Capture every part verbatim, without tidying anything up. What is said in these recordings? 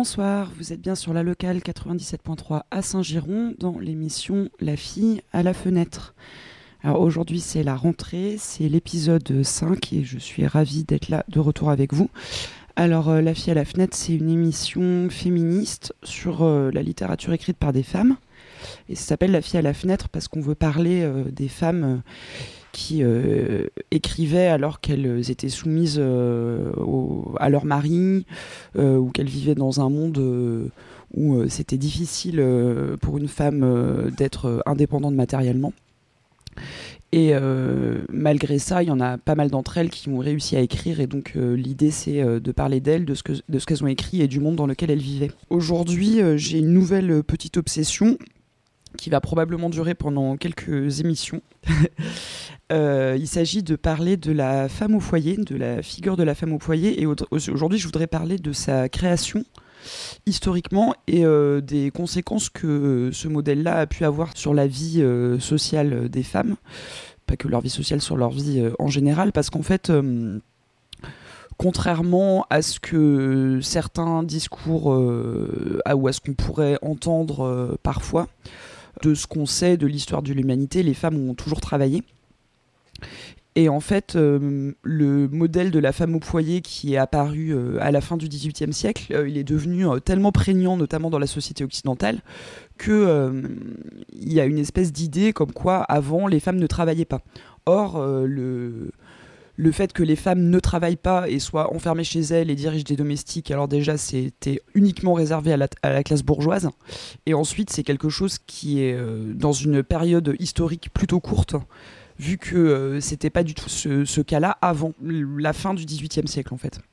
Bonsoir, vous êtes bien sur la locale quatre-vingt-dix-sept point trois à Saint-Giron dans l'émission La fille à la fenêtre. Alors aujourd'hui c'est la rentrée, c'est l'épisode cinq et je suis ravie d'être là de retour avec vous. Alors euh, La fille à la fenêtre, c'est une émission féministe sur euh, la littérature écrite par des femmes. Et ça s'appelle La fille à la fenêtre parce qu'on veut parler euh, des femmes euh, qui euh, écrivaient alors qu'elles étaient soumises euh, au, à leur mari euh, ou qu'elles vivaient dans un monde euh, où euh, c'était difficile euh, pour une femme euh, d'être indépendante matériellement. Et euh, malgré ça, il y en a pas mal d'entre elles qui ont réussi à écrire et donc euh, l'idée c'est euh, de parler d'elles, de ce, que, de ce qu'elles ont écrit et du monde dans lequel elles vivaient. Aujourd'hui, euh, j'ai une nouvelle euh, petite obsession qui va probablement durer pendant quelques émissions. euh, il s'agit de parler de la femme au foyer, de la figure de la femme au foyer, et aujourd'hui je voudrais parler de sa création historiquement et euh, des conséquences que ce modèle-là a pu avoir sur la vie euh, sociale des femmes, pas que leur vie sociale, sur leur vie euh, en général, parce qu'en fait euh, contrairement à ce que certains discours euh, ou à ce qu'on pourrait entendre euh, parfois, de ce qu'on sait de l'histoire de l'humanité, les femmes ont toujours travaillé. Et en fait, euh, le modèle de la femme au foyer qui est apparu euh, à la fin du dix-huitième siècle, euh, il est devenu euh, tellement prégnant, notamment dans la société occidentale, qu'il euh, y a une espèce d'idée comme quoi, avant, les femmes ne travaillaient pas. Or, euh, le... Le fait que les femmes ne travaillent pas et soient enfermées chez elles et dirigent des domestiques, alors déjà c'était uniquement réservé à la, à la classe bourgeoise. Et ensuite c'est quelque chose qui est euh, dans une période historique plutôt courte, vu que euh, c'était pas du tout ce, ce cas-là avant la fin du dix-huitième siècle en fait.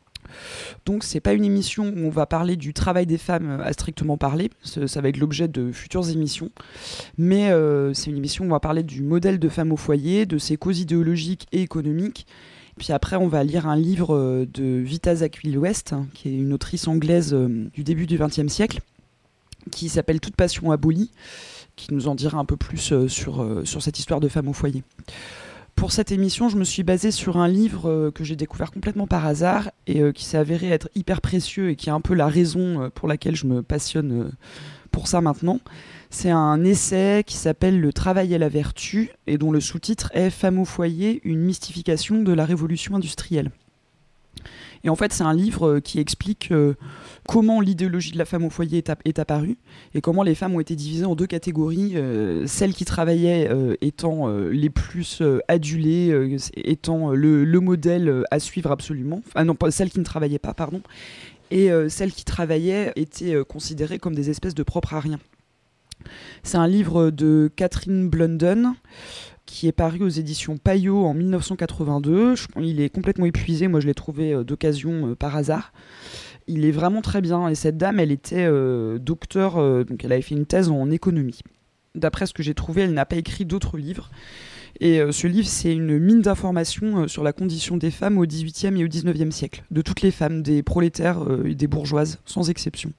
Donc c'est pas une émission où on va parler du travail des femmes à strictement parler, ça va être l'objet de futures émissions, mais euh, c'est une émission où on va parler du modèle de femme au foyer, de ses causes idéologiques et économiques. Puis après on va lire un livre de Vita Zachiui-West, qui est une autrice anglaise du début du vingtième siècle, qui s'appelle Toute passion abolie, qui nous en dira un peu plus sur, sur cette histoire de femme au foyer. Pour cette émission, je me suis basée sur un livre euh, que j'ai découvert complètement par hasard et euh, qui s'est avéré être hyper précieux et qui est un peu la raison euh, pour laquelle je me passionne euh, pour ça maintenant. C'est un essai qui s'appelle « Le travail et la vertu » et dont le sous-titre est « Femme au foyer, une mystification de la révolution industrielle ». Et en fait, c'est un livre qui explique euh, comment l'idéologie de la femme au foyer est, est apparue et comment les femmes ont été divisées en deux catégories, euh, celles qui travaillaient euh, étant euh, les plus euh, adulées, euh, étant le, le modèle à suivre absolument, enfin non, pas celles qui ne travaillaient pas, pardon, et euh, celles qui travaillaient étaient euh, considérées comme des espèces de propres à rien. C'est un livre de Catherine Blunden, qui est paru aux éditions Payot en dix-neuf cent quatre-vingt-deux. Il est complètement épuisé, moi je l'ai trouvé euh, d'occasion euh, par hasard. Il est vraiment très bien, et cette dame, elle était euh, docteure, euh, donc elle avait fait une thèse en économie. D'après ce que j'ai trouvé, elle n'a pas écrit d'autres livres. Et euh, ce livre, c'est une mine d'informations euh, sur la condition des femmes au dix-huitième et au dix-neuvième siècle. De toutes les femmes, des prolétaires euh, et des bourgeoises, sans exception.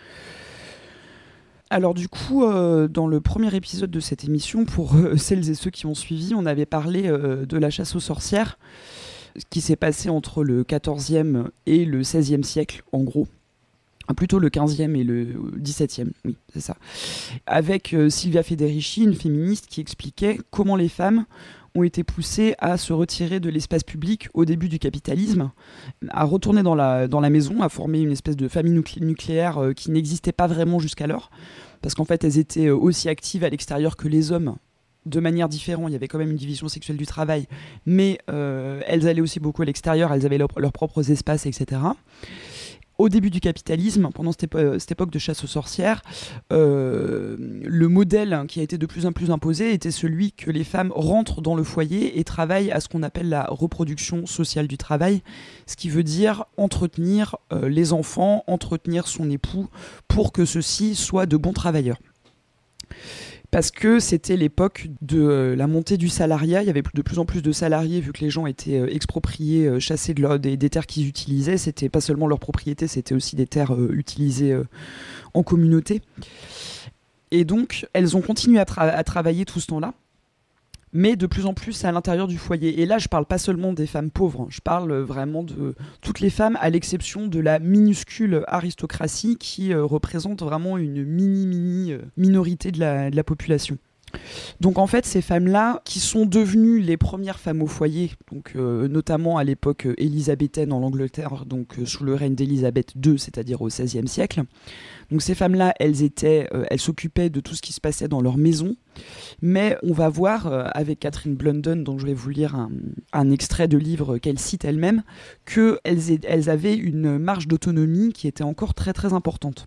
Alors du coup, euh, dans le premier épisode de cette émission, pour euh, celles et ceux qui ont suivi, on avait parlé euh, de la chasse aux sorcières, qui s'est passé entre le quatorzième et le seizième siècle, en gros. Plutôt le quinzième et le dix-septième, oui, c'est ça. Avec euh, Silvia Federici, une féministe qui expliquait comment les femmes ont été poussées à se retirer de l'espace public au début du capitalisme, à retourner dans la, dans la maison, à former une espèce de famille nuclé- nucléaire euh, qui n'existait pas vraiment jusqu'alors, parce qu'en fait elles étaient euh, aussi actives à l'extérieur que les hommes, de manière différente. Il y avait quand même une division sexuelle du travail, mais euh, elles allaient aussi beaucoup à l'extérieur, elles avaient leur, leurs propres espaces, et cetera. Au début du capitalisme, pendant cette, épo- cette époque de chasse aux sorcières, euh, le modèle qui a été de plus en plus imposé était celui que les femmes rentrent dans le foyer et travaillent à ce qu'on appelle la reproduction sociale du travail, ce qui veut dire entretenir euh, les enfants, entretenir son époux pour que ceux-ci soient de bons travailleurs. Parce que c'était l'époque de euh, la montée du salariat, il y avait de plus en plus de salariés vu que les gens étaient euh, expropriés, euh, chassés de des, des terres qu'ils utilisaient. C'était pas seulement leur propriété, c'était aussi des terres euh, utilisées euh, en communauté. Et donc, elles ont continué à, tra- à travailler tout ce temps-là. mais de plus en plus à l'intérieur du foyer. Et là, je parle pas seulement des femmes pauvres, je parle vraiment de toutes les femmes, à l'exception de la minuscule aristocratie qui euh, représente vraiment une mini-mini euh, minorité de la, de la population. Donc en fait, ces femmes-là, qui sont devenues les premières femmes au foyer, donc euh, notamment à l'époque euh, élisabéthaine en Angleterre, donc euh, sous le règne d'Élisabeth deux, c'est-à-dire au seizième siècle. Donc ces femmes-là, elles étaient, euh, elles s'occupaient de tout ce qui se passait dans leur maison, mais on va voir euh, avec Catherine Blunden, dont je vais vous lire un, un extrait de livre qu'elle cite elle-même, qu'elles elles avaient une marge d'autonomie qui était encore très très importante.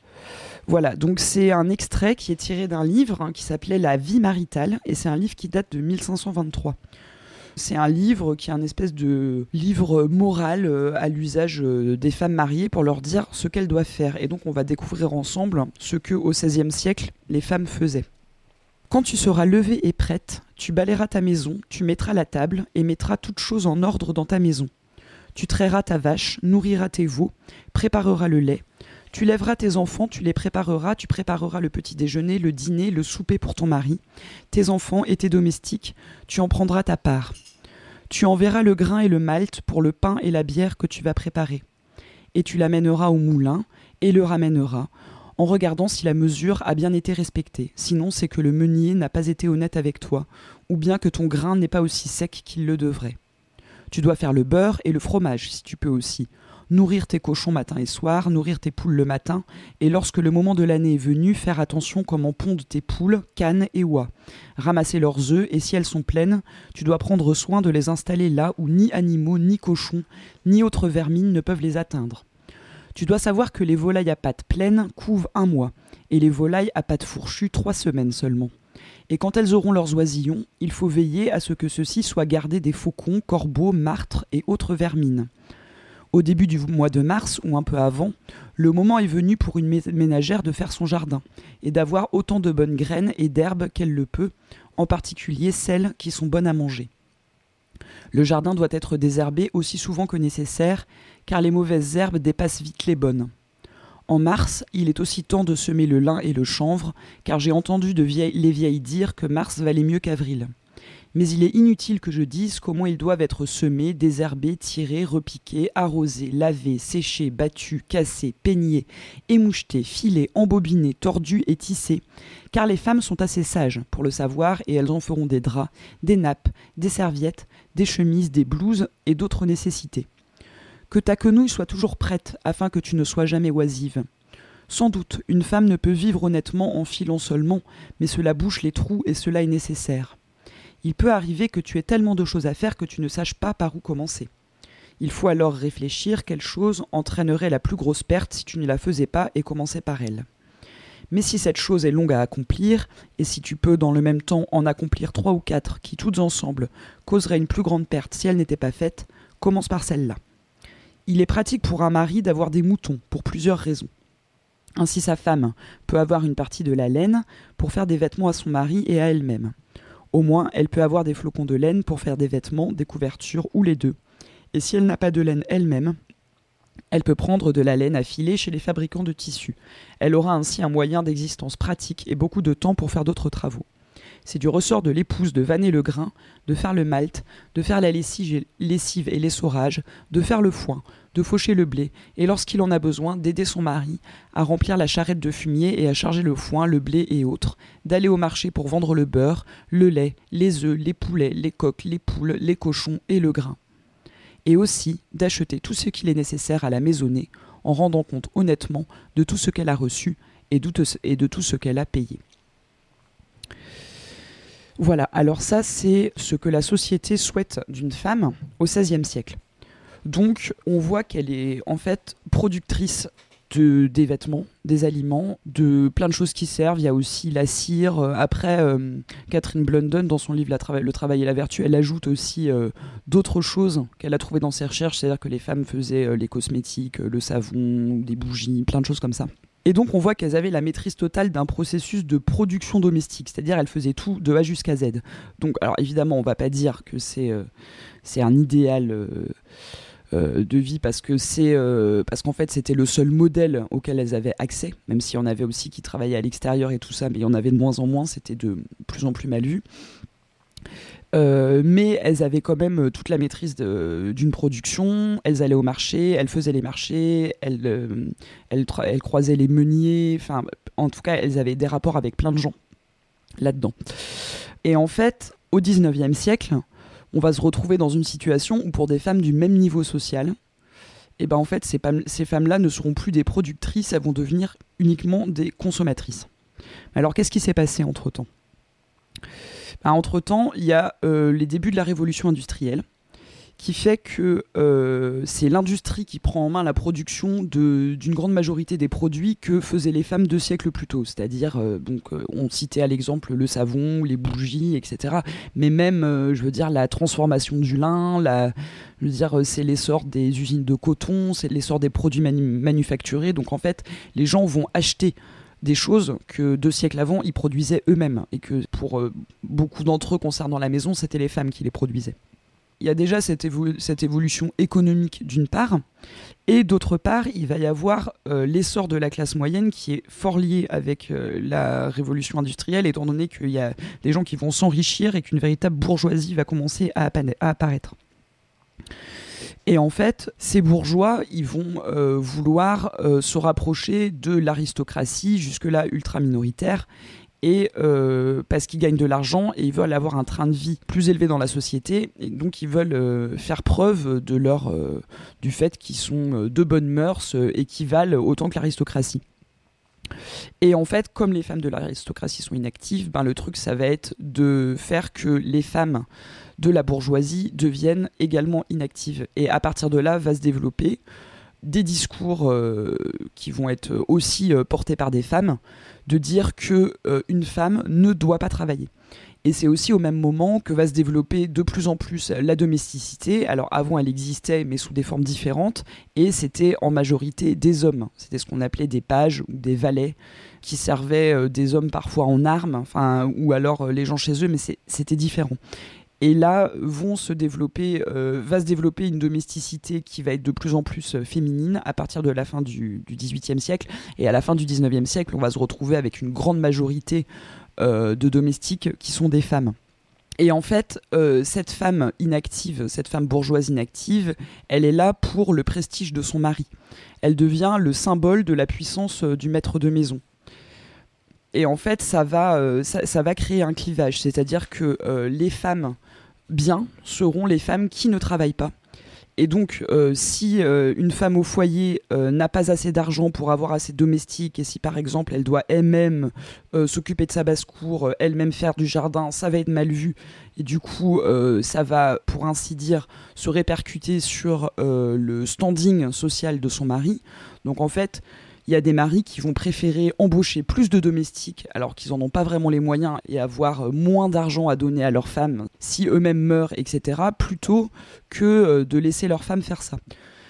Voilà, donc c'est un extrait qui est tiré d'un livre hein, qui s'appelait La vie maritale, et c'est un livre qui date de mille cinq cent vingt-trois. C'est un livre qui est un espèce de livre moral euh, à l'usage euh, des femmes mariées pour leur dire ce qu'elles doivent faire. Et donc on va découvrir ensemble ce que au seizième siècle les femmes faisaient. Quand tu seras levée et prête, tu balayeras ta maison, tu mettras la table et mettras toutes choses en ordre dans ta maison. Tu trairas ta vache, nourriras tes veaux, prépareras le lait. Tu lèveras tes enfants, tu les prépareras, tu prépareras le petit déjeuner, le dîner, le souper pour ton mari, tes enfants et tes domestiques, tu en prendras ta part. Tu enverras le grain et le malt pour le pain et la bière que tu vas préparer. Et tu l'amèneras au moulin et le ramèneras, en regardant si la mesure a bien été respectée. Sinon, c'est que le meunier n'a pas été honnête avec toi, ou bien que ton grain n'est pas aussi sec qu'il le devrait. Tu dois faire le beurre et le fromage, si tu peux aussi. Nourrir tes cochons matin et soir, nourrir tes poules le matin, et lorsque le moment de l'année est venu, faire attention comment pondent tes poules, canes et oies. Ramasser leurs œufs, et si elles sont pleines, tu dois prendre soin de les installer là où ni animaux, ni cochons, ni autres vermines ne peuvent les atteindre. Tu dois savoir que les volailles à pattes pleines couvent un mois, et les volailles à pattes fourchues trois semaines seulement. Et quand elles auront leurs oisillons, il faut veiller à ce que ceux-ci soient gardés des faucons, corbeaux, martres et autres vermines. Au début du mois de mars, ou un peu avant, le moment est venu pour une ménagère de faire son jardin, et d'avoir autant de bonnes graines et d'herbes qu'elle le peut, en particulier celles qui sont bonnes à manger. Le jardin doit être désherbé aussi souvent que nécessaire, car les mauvaises herbes dépassent vite les bonnes. En mars, il est aussi temps de semer le lin et le chanvre, car j'ai entendu de vieilles, les vieilles dire que mars valait mieux qu'avril. Mais il est inutile que je dise comment ils doivent être semés, désherbés, tirés, repiqués, arrosés, lavés, séchés, battus, cassés, peignés, émouchetés, filés, embobinés, tordus et tissés, car les femmes sont assez sages pour le savoir et elles en feront des draps, des nappes, des serviettes, des chemises, des blouses et d'autres nécessités. Que ta quenouille soit toujours prête afin que tu ne sois jamais oisive. Sans doute, une femme ne peut vivre honnêtement en filant seulement, mais cela bouche les trous et cela est nécessaire. Il peut arriver que tu aies tellement de choses à faire que tu ne saches pas par où commencer. Il faut alors réfléchir quelle chose entraînerait la plus grosse perte si tu ne la faisais pas et commençais par elle. Mais si cette chose est longue à accomplir, et si tu peux dans le même temps en accomplir trois ou quatre qui toutes ensemble causeraient une plus grande perte si elles n'étaient pas faites, commence par celle-là. Il est pratique pour un mari d'avoir des moutons pour plusieurs raisons. Ainsi sa femme peut avoir une partie de la laine pour faire des vêtements à son mari et à elle-même. Au moins, elle peut avoir des flocons de laine pour faire des vêtements, des couvertures ou les deux. Et si elle n'a pas de laine elle-même, elle peut prendre de la laine à filer chez les fabricants de tissus. Elle aura ainsi un moyen d'existence pratique et beaucoup de temps pour faire d'autres travaux. C'est du ressort de l'épouse de vanner le grain, de faire le malt, de faire la lessive et l'essorage, de faire le foin, de faucher le blé, et lorsqu'il en a besoin, d'aider son mari à remplir la charrette de fumier et à charger le foin, le blé et autres, d'aller au marché pour vendre le beurre, le lait, les œufs, les poulets, les coqs, les poules, les cochons et le grain. Et aussi d'acheter tout ce qu'il est nécessaire à la maisonnée, en rendant compte honnêtement de tout ce qu'elle a reçu et de tout ce qu'elle a payé. Voilà, alors ça c'est ce que la société souhaite d'une femme au seizième siècle. Donc on voit qu'elle est en fait productrice de, des vêtements, des aliments, de plein de choses qui servent. Il y a aussi la cire. Après, euh, Catherine Blunden, dans son livre la trava- Le travail et la vertu, elle ajoute aussi euh, d'autres choses qu'elle a trouvées dans ses recherches. C'est-à-dire que les femmes faisaient euh, les cosmétiques, euh, le savon, des bougies, plein de choses comme ça. Et donc on voit qu'elles avaient la maîtrise totale d'un processus de production domestique, c'est-à-dire elles faisaient tout de A jusqu'à Z. Donc alors évidemment on ne va pas dire que c'est, euh, c'est un idéal euh, euh, de vie parce que c'est euh, parce qu'en fait c'était le seul modèle auquel elles avaient accès, même s'il y en avait aussi qui travaillaient à l'extérieur et tout ça, mais il y en avait de moins en moins, c'était de plus en plus mal vu. Euh, mais elles avaient quand même toute la maîtrise de, d'une production, elles allaient au marché, elles faisaient les marchés, elles, euh, elles, elles croisaient les meuniers, enfin, en tout cas, elles avaient des rapports avec plein de gens là-dedans. Et en fait, au dix-neuvième siècle, on va se retrouver dans une situation où pour des femmes du même niveau social, et ben en fait, ces, ces femmes-là ne seront plus des productrices, elles vont devenir uniquement des consommatrices. Alors, qu'est-ce qui s'est passé entre-temps ? Ben, entre-temps, il y a euh, les débuts de la révolution industrielle, qui fait que euh, c'est l'industrie qui prend en main la production de, d'une grande majorité des produits que faisaient les femmes deux siècles plus tôt. C'est-à-dire, euh, donc, euh, on citait à l'exemple le savon, les bougies, et cetera. Mais même, euh, je veux dire, la transformation du lin, la, je veux dire, c'est l'essor des usines de coton, c'est l'essor des produits manu- manufacturés. Donc en fait, les gens vont acheter des choses que deux siècles avant, ils produisaient eux-mêmes. Et que pour euh, beaucoup d'entre eux concernant la maison, c'était les femmes qui les produisaient. Il y a déjà cette, évolu- cette évolution économique d'une part, et d'autre part, il va y avoir euh, l'essor de la classe moyenne qui est fort lié avec euh, la révolution industrielle, étant donné qu'il y a des gens qui vont s'enrichir et qu'une véritable bourgeoisie va commencer à, appana- à apparaître. Et en fait, ces bourgeois, ils vont euh, vouloir euh, se rapprocher de l'aristocratie, jusque-là ultra minoritaire, et euh, parce qu'ils gagnent de l'argent et ils veulent avoir un train de vie plus élevé dans la société, et donc ils veulent euh, faire preuve de leur, euh, du fait qu'ils sont de bonnes mœurs euh, et qu'ils valent autant que l'aristocratie. Et en fait, comme les femmes de l'aristocratie sont inactives, ben le truc, ça va être de faire que les femmes de la bourgeoisie deviennent également inactives. Et à partir de là, va se développer des discours euh, qui vont être aussi euh, portés par des femmes, de dire que euh, une femme ne doit pas travailler. Et c'est aussi au même moment que va se développer de plus en plus la domesticité. Alors avant, elle existait, mais sous des formes différentes, et c'était en majorité des hommes. C'était ce qu'on appelait des pages ou des valets, qui servaient euh, des hommes parfois en armes, enfin, ou alors euh, les gens chez eux, mais c'est, c'était différent. Et là, vont se développer, euh, va se développer une domesticité qui va être de plus en plus euh, féminine à partir de la fin du, du dix-huitième siècle. Et à la fin du dix-neuvième siècle, on va se retrouver avec une grande majorité euh, de domestiques qui sont des femmes. Et en fait, euh, cette femme inactive, cette femme bourgeoise inactive, elle est là pour le prestige de son mari. Elle devient le symbole de la puissance euh, du maître de maison. Et en fait, ça va, euh, ça, ça va créer un clivage. C'est-à-dire que euh, les femmes bien seront les femmes qui ne travaillent pas. Et donc, euh, si euh, une femme au foyer euh, n'a pas assez d'argent pour avoir assez de domestiques, et si par exemple elle doit elle-même euh, s'occuper de sa basse-cour, euh, elle-même faire du jardin, ça va être mal vu. Et du coup, euh, ça va, pour ainsi dire, se répercuter sur euh, le standing social de son mari. Donc en fait, il y a des maris qui vont préférer embaucher plus de domestiques alors qu'ils n'en ont pas vraiment les moyens et avoir moins d'argent à donner à leurs femmes si eux-mêmes meurent, et cetera, plutôt que de laisser leurs femmes faire ça.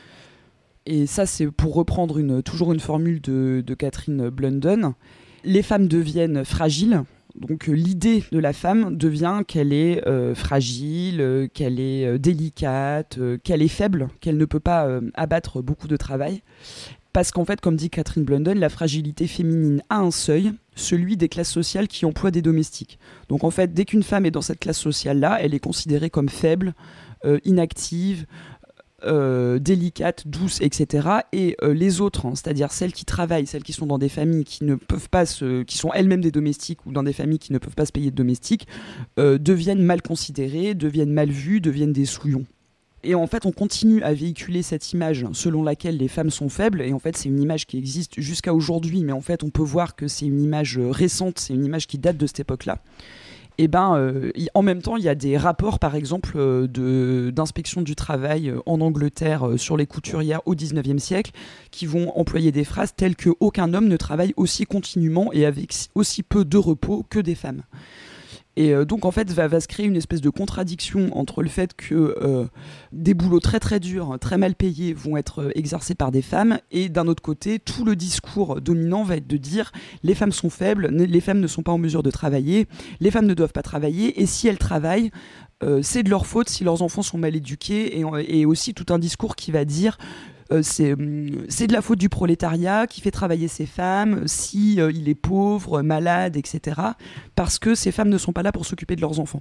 Et ça, c'est pour reprendre une, toujours une formule de, de Catherine Blunden. Les femmes deviennent fragiles. Donc l'idée de la femme devient qu'elle est euh, fragile, euh, qu'elle est euh, délicate, euh, qu'elle est faible, qu'elle ne peut pas euh, abattre beaucoup de travail. Parce qu'en fait, comme dit Catherine Blunden, la fragilité féminine a un seuil, celui des classes sociales qui emploient des domestiques. Donc en fait, dès qu'une femme est dans cette classe sociale-là, elle est considérée comme faible, euh, inactive, euh, délicate, douce, et cetera. Et euh, les autres, hein, c'est-à-dire celles qui travaillent, celles qui sont dans des familles qui ne peuvent pas se, qui sont elles-mêmes des domestiques ou dans des familles qui ne peuvent pas se payer de domestiques, euh, deviennent mal considérées, deviennent mal vues, deviennent des souillons. Et en fait, on continue à véhiculer cette image selon laquelle les femmes sont faibles. Et en fait, c'est une image qui existe jusqu'à aujourd'hui. Mais en fait, on peut voir que c'est une image récente, c'est une image qui date de cette époque-là. Et ben, euh, y, en même temps, il y a des rapports, par exemple, euh, de, d'inspection du travail euh, en Angleterre euh, sur les couturières au dix-neuvième siècle, qui vont employer des phrases telles que « aucun homme ne travaille aussi continuellement et avec aussi peu de repos que des femmes ». Et euh, donc en fait va, va se créer une espèce de contradiction entre le fait que euh, des boulots très très durs, très mal payés vont être euh, exercés par des femmes, et d'un autre côté tout le discours dominant va être de dire les femmes sont faibles, les femmes ne sont pas en mesure de travailler, les femmes ne doivent pas travailler, et si elles travaillent euh, c'est de leur faute si leurs enfants sont mal éduqués, et, et aussi tout un discours qui va dire Euh, c'est, c'est de la faute du prolétariat qui fait travailler ces femmes si euh, il est pauvre, malade, et cetera. Parce que ces femmes ne sont pas là pour s'occuper de leurs enfants.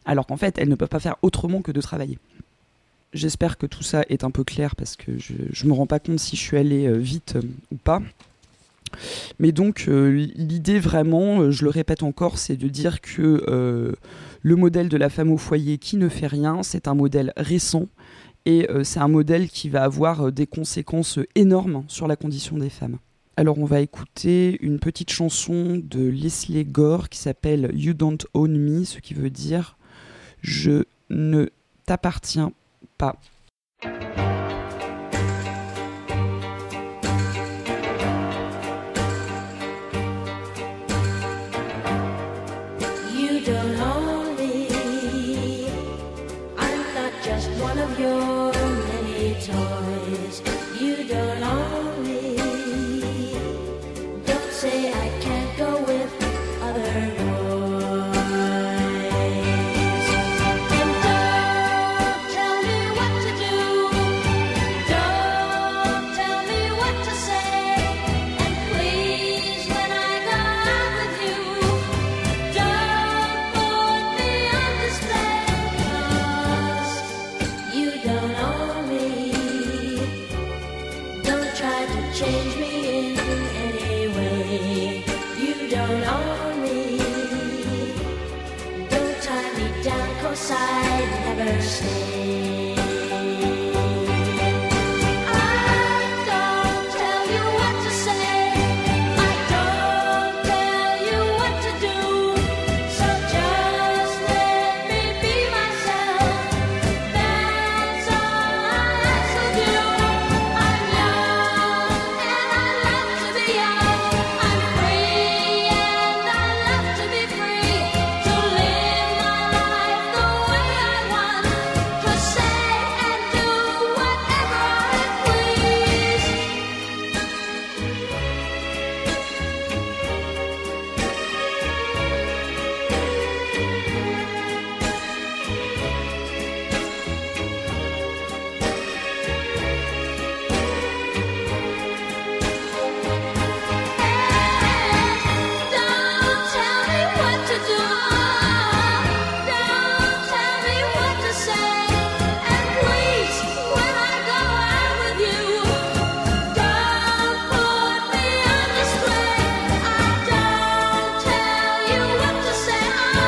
alors qu'en fait, elles ne peuvent pas faire autrement que de travailler. J'espère que tout ça est un peu clair, parce que je ne me rends pas compte si je suis allée euh, vite euh, ou pas. Mais donc, euh, l'idée vraiment, euh, je le répète encore, c'est de dire que euh, le modèle de la femme au foyer qui ne fait rien, c'est un modèle récent, et euh, c'est un modèle qui va avoir euh, des conséquences énormes sur la condition des femmes. Alors on va écouter une petite chanson de Lesley Gore qui s'appelle You Don't Own Me, ce qui veut dire « Je ne t'appartiens pas ». You don't own me. I'm not just one of your many toys. You don't own me. Don't say I can't go with other boys. And don't tell me what to do. Don't tell me what to say. And please, when I go out with you, don't put me on display. 'Cause you don't own me. Don't try to change me in any way. You don't own me. Don't tie me down, 'cause I'd never stay. I don't tell you what to say. I don't tell you what to do. So just let me be myself. That's all I ask of you. I'm young and I love to be young. I'm free and I love to be free. To live my life the way I want. To say and do whatever I please. Don't tell me what to do. Don't tell me what to say. And please, when I go out with you, don't put me on display. I don't tell you what to say.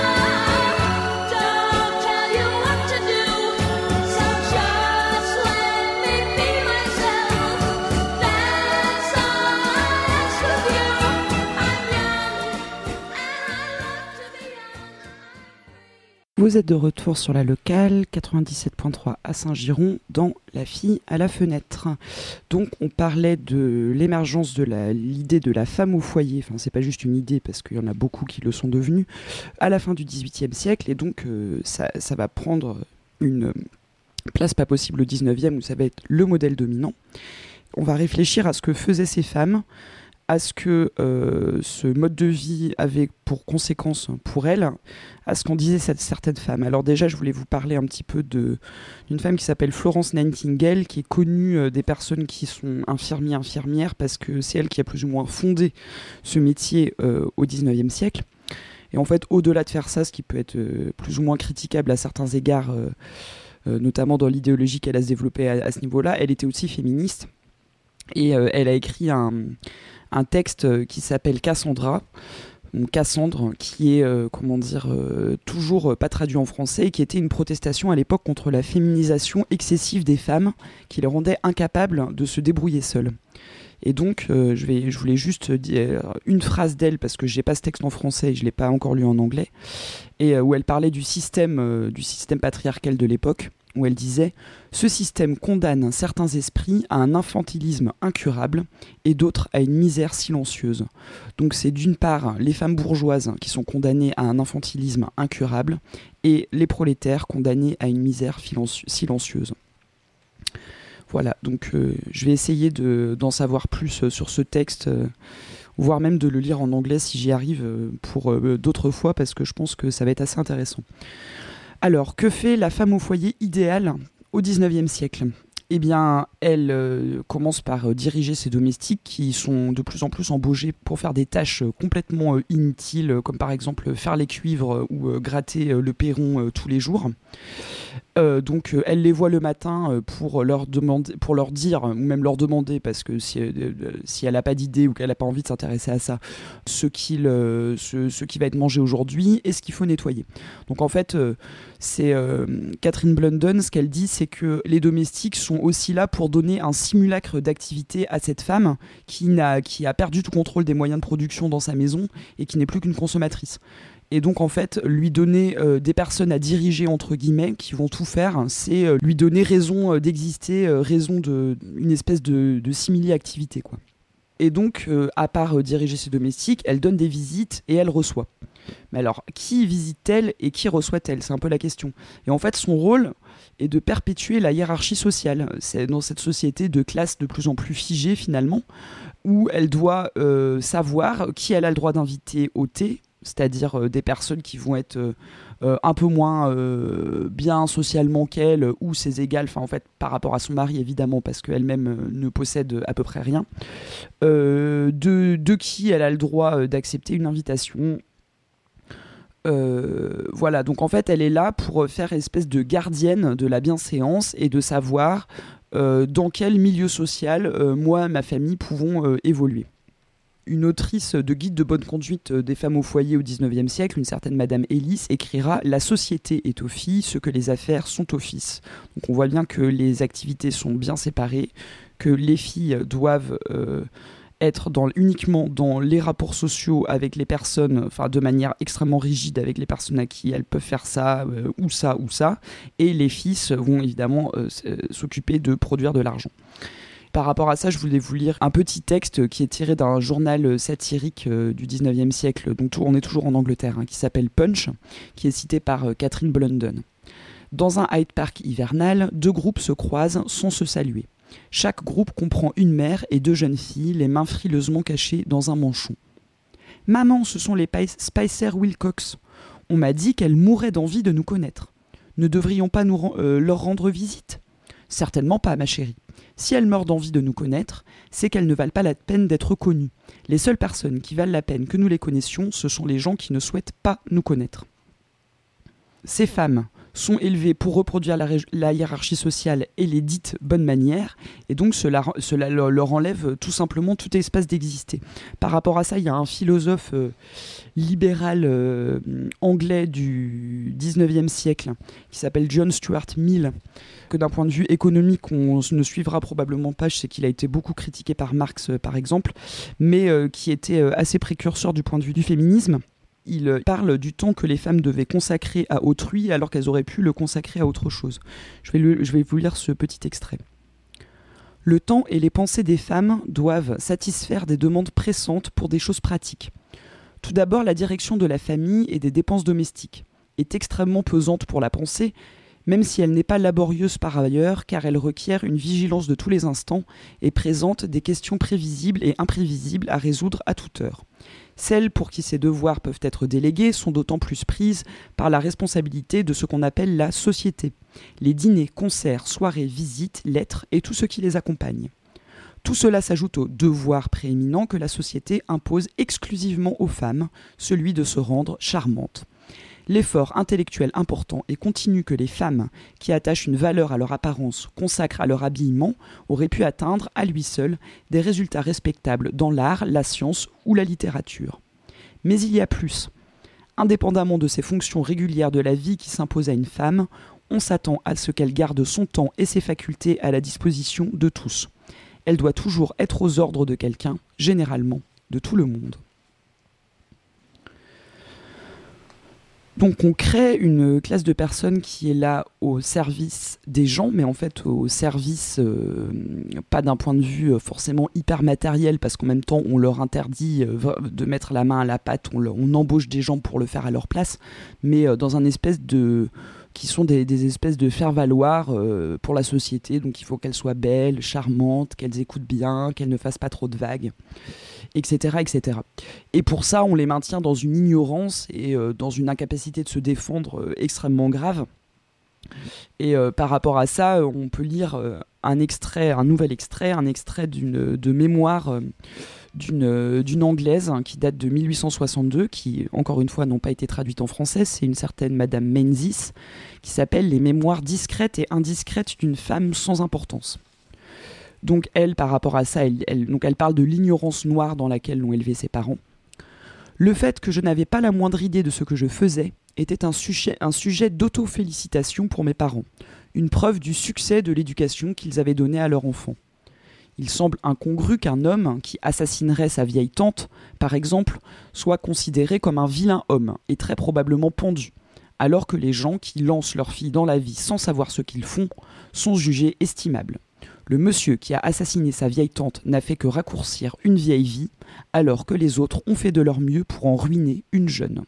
Don't tell you what to do. So just let me be myself. That's all I ask of you. I'm young and I love to be young. Vous êtes de retour sur la locale quatre-vingt-dix-sept point trois à Saint-Giron dans La fille à la fenêtre. Donc on parlait de l'émergence de la, l'idée de la femme au foyer, enfin c'est pas juste une idée parce qu'il y en a beaucoup qui le sont devenus, à la fin du dix-huitième siècle, et donc euh, ça, ça va prendre une euh, place pas possible au dix-neuvième où ça va être le modèle dominant. On va réfléchir à ce que faisaient ces femmes, à ce que euh, ce mode de vie avait pour conséquence pour elles, à ce qu'en disaient cette, certaines femmes. Alors déjà, je voulais vous parler un petit peu de, d'une femme qui s'appelle Florence Nightingale, qui est connue euh, des personnes qui sont infirmiers, infirmières, parce que c'est elle qui a plus ou moins fondé ce métier euh, au dix-neuvième siècle. Et en fait, au-delà de faire ça, ce qui peut être euh, plus ou moins critiquable à certains égards, euh, euh, notamment dans l'idéologie qu'elle a se développée à, à ce niveau-là, elle était aussi féministe. Et euh, elle a écrit un... un texte qui s'appelle Cassandra, donc Cassandre, qui est euh, comment dire, euh, toujours euh, pas traduit en français, et qui était une protestation à l'époque contre la féminisation excessive des femmes, qui les rendait incapables de se débrouiller seules. Et donc, euh, je, vais, je voulais juste dire une phrase d'elle, parce que j'ai pas ce texte en français et je l'ai pas encore lu en anglais, et euh, où elle parlait du système, euh, du système patriarcal de l'époque, où elle disait « Ce système condamne certains esprits à un infantilisme incurable et d'autres à une misère silencieuse. » Donc c'est d'une part les femmes bourgeoises qui sont condamnées à un infantilisme incurable et les prolétaires condamnés à une misère silencieuse. Voilà, donc euh, je vais essayer de, d'en savoir plus euh, sur ce texte, euh, voire même de le lire en anglais si j'y arrive euh, pour euh, d'autres fois, parce que je pense que ça va être assez intéressant. Alors, que fait la femme au foyer idéale au dix-neuvième siècle ? eh bien, elle euh, commence par euh, diriger ses domestiques qui sont de plus en plus embauchés pour faire des tâches euh, complètement euh, inutiles, euh, comme par exemple faire les cuivres euh, ou euh, gratter euh, le perron euh, tous les jours. Euh, donc, euh, elle les voit le matin euh, pour, leur demander, pour leur dire, ou même leur demander, parce que si, euh, euh, si elle n'a pas d'idée ou qu'elle n'a pas envie de s'intéresser à ça, ce, qu'il, euh, ce, ce qui va être mangé aujourd'hui et ce qu'il faut nettoyer. Donc, en fait, euh, c'est euh, Catherine Blunden, ce qu'elle dit, c'est que les domestiques sont aussi là pour donner un simulacre d'activité à cette femme qui, n'a, qui a perdu tout contrôle des moyens de production dans sa maison et qui n'est plus qu'une consommatrice. Et donc, en fait, lui donner euh, des personnes à diriger, entre guillemets, qui vont tout faire, c'est euh, lui donner raison euh, d'exister, euh, raison de, une espèce de, de simili-activité, quoi. Et donc, euh, à part euh, diriger ses domestiques, elle donne des visites et elle reçoit. Mais alors, qui visite-t-elle et qui reçoit-elle ? C'est un peu la question. Et en fait, son rôle est de perpétuer la hiérarchie sociale. C'est dans cette société de classe de plus en plus figée, finalement, où elle doit euh, savoir qui elle a le droit d'inviter au thé, c'est-à-dire euh, des personnes qui vont être euh, euh, un peu moins euh, bien socialement qu'elle euh, ou ses égales, enfin en fait par rapport à son mari évidemment parce qu'elle-même euh, ne possède à peu près rien, euh, de, de qui elle a le droit euh, d'accepter une invitation. Euh, voilà, donc en fait elle est là pour faire une espèce de gardienne de la bienséance et de savoir euh, dans quel milieu social euh, moi et ma famille pouvons euh, évoluer. Une autrice de guide de bonne conduite des femmes au foyer au dix-neuvième siècle, une certaine Madame Ellis, écrira « La société est aux filles ce que les affaires sont aux fils ». Donc on voit bien que les activités sont bien séparées, que les filles doivent euh, être dans, uniquement dans les rapports sociaux avec les personnes, enfin de manière extrêmement rigide avec les personnes à qui elles peuvent faire ça, euh, ou ça, ou ça, et les fils vont évidemment euh, s'occuper de produire de l'argent. Par rapport à ça, je voulais vous lire un petit texte qui est tiré d'un journal satirique euh, du dix-neuvième siècle, donc tout, on est toujours en Angleterre, hein, qui s'appelle Punch, qui est cité par euh, Catherine Blunden. Dans un Hyde Park hivernal, deux groupes se croisent sans se saluer. Chaque groupe comprend une mère et deux jeunes filles, les mains frileusement cachées dans un manchon. « Maman, ce sont les Spicer Wilcox. On m'a dit qu'elles mourraient d'envie de nous connaître. Ne devrions pas nous, euh, leur rendre visite ? Certainement pas, ma chérie. Si elles meurent d'envie de nous connaître, c'est qu'elles ne valent pas la peine d'être connues. Les seules personnes qui valent la peine que nous les connaissions, ce sont les gens qui ne souhaitent pas nous connaître. Ces femmes sont élevées pour reproduire la, ré- la hiérarchie sociale et les dites bonnes manières, et donc cela, cela leur enlève tout simplement tout espace d'exister. Par rapport à ça, il y a un philosophe euh, libéral euh, anglais du dix-neuvième siècle qui s'appelle John Stuart Mill, que d'un point de vue économique, on ne suivra probablement pas. Je sais qu'il a été beaucoup critiqué par Marx, par exemple, mais euh, qui était euh, assez précurseur du point de vue du féminisme. Il parle du temps que les femmes devaient consacrer à autrui alors qu'elles auraient pu le consacrer à autre chose. Je vais, le, je vais vous lire ce petit extrait. « Le temps et les pensées des femmes doivent satisfaire des demandes pressantes pour des choses pratiques. Tout d'abord, la direction de la famille et des dépenses domestiques est extrêmement pesante pour la pensée, même si elle n'est pas laborieuse par ailleurs, car elle requiert une vigilance de tous les instants et présente des questions prévisibles et imprévisibles à résoudre à toute heure. Celles pour qui ces devoirs peuvent être délégués sont d'autant plus prises par la responsabilité de ce qu'on appelle la société, les dîners, concerts, soirées, visites, lettres et tout ce qui les accompagne. Tout cela s'ajoute au devoir prééminent que la société impose exclusivement aux femmes, celui de se rendre charmantes. L'effort intellectuel important et continu que les femmes, qui attachent une valeur à leur apparence, consacrent à leur habillement, auraient pu atteindre, à lui seul, des résultats respectables dans l'art, la science ou la littérature. Mais il y a plus. Indépendamment de ces fonctions régulières de la vie qui s'imposent à une femme, on s'attend à ce qu'elle garde son temps et ses facultés à la disposition de tous. Elle doit toujours être aux ordres de quelqu'un, généralement de tout le monde. Donc on crée une classe de personnes qui est là au service des gens, mais en fait au service, euh, pas d'un point de vue forcément hyper matériel, parce qu'en même temps on leur interdit de mettre la main à la pâte, on, leur, on embauche des gens pour le faire à leur place, mais euh, dans un espèce de... qui sont des, des espèces de faire-valoir euh, pour la société, donc il faut qu'elles soient belles, charmantes, qu'elles écoutent bien, qu'elles ne fassent pas trop de vagues, et cetera, et cetera. Et pour ça, on les maintient dans une ignorance et euh, dans une incapacité de se défendre euh, extrêmement grave. Et euh, par rapport à ça, on peut lire euh, un extrait, un nouvel extrait, un extrait d'une, de mémoire euh, d'une, euh, d'une Anglaise hein, qui date de mille huit cent soixante-deux, qui, encore une fois, n'ont pas été traduites en français. C'est une certaine Madame Menzies, qui s'appelle « Les mémoires discrètes et indiscrètes d'une femme sans importance ». Donc elle, par rapport à ça, elle, elle, donc elle parle de l'ignorance noire dans laquelle l'ont élevé ses parents. Le fait que je n'avais pas la moindre idée de ce que je faisais était un sujet, un sujet d'auto-félicitation pour mes parents, une preuve du succès de l'éducation qu'ils avaient donnée à leur enfant. Il semble incongru qu'un homme qui assassinerait sa vieille tante, par exemple, soit considéré comme un vilain homme et très probablement pendu, alors que les gens qui lancent leur fille dans la vie sans savoir ce qu'ils font sont jugés estimables. Le monsieur qui a assassiné sa vieille tante n'a fait que raccourcir une vieille vie, alors que les autres ont fait de leur mieux pour en ruiner une jeune.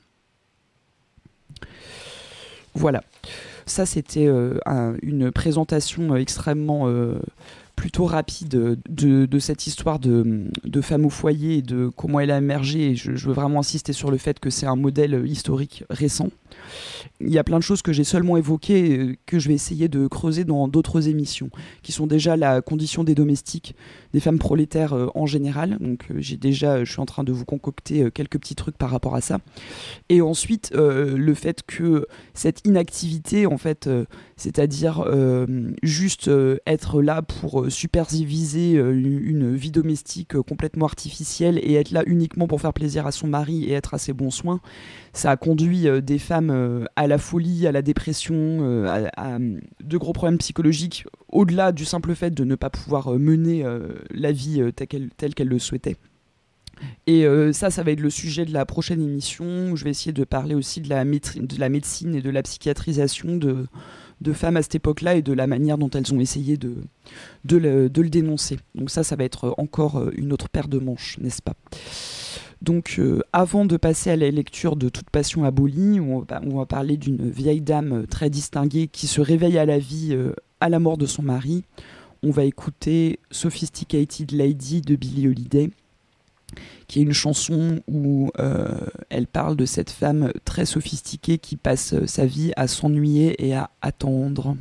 Voilà. Ça, c'était euh, un, une présentation extrêmement euh, plutôt rapide de, de cette histoire de, de femme au foyer et de comment elle a émergé. Et je, je veux vraiment insister sur le fait que c'est un modèle historique récent. Il y a plein de choses que j'ai seulement évoquées, euh, que je vais essayer de creuser dans d'autres émissions, qui sont déjà la condition des domestiques, des femmes prolétaires euh, en général. Donc euh, j'ai déjà, je suis en train de vous concocter euh, quelques petits trucs par rapport à ça. Et ensuite, euh, le fait que cette inactivité, en fait, euh, c'est-à-dire euh, juste euh, être là pour euh, superviser euh, une vie domestique euh, complètement artificielle et être là uniquement pour faire plaisir à son mari et être à ses bons soins, ça a conduit euh, des femmes euh, à la folie, à la dépression, euh, à, à de gros problèmes psychologiques, au-delà du simple fait de ne pas pouvoir euh, mener euh, la vie euh, telle, qu'elle, telle qu'elle le souhaitait. Et euh, ça, ça va être le sujet de la prochaine émission, où je vais essayer de parler aussi de la, métri- de la médecine et de la psychiatrisation de, de femmes à cette époque-là et de la manière dont elles ont essayé de, de, le, de le dénoncer. Donc ça, ça va être encore une autre paire de manches, n'est-ce pas ? Donc, euh, avant de passer à la lecture de Toute passion abolie, on va, on va parler d'une vieille dame très distinguée qui se réveille à la vie euh, à la mort de son mari. On va écouter Sophisticated Lady de Billie Holiday, qui est une chanson où euh, elle parle de cette femme très sophistiquée qui passe sa vie à s'ennuyer et à attendre.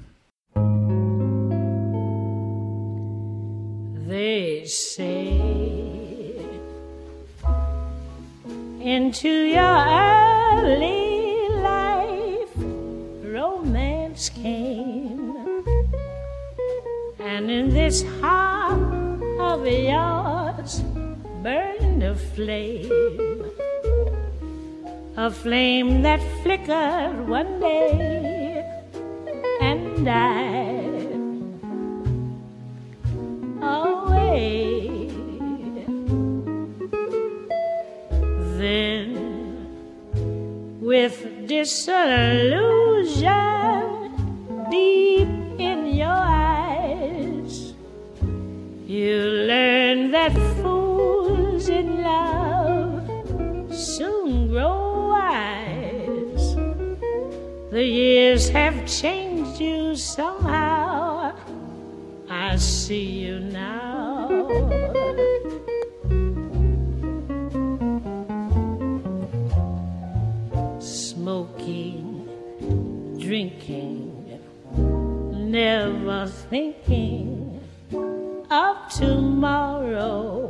They say into your early life romance came, and in this heart of yours burned a flame, a flame that flickered one day and died away. Then, with disillusion deep in your eyes, you learn that fools in love soon grow wise. The years have changed you somehow. I see you now. Smoking, drinking, never thinking of tomorrow.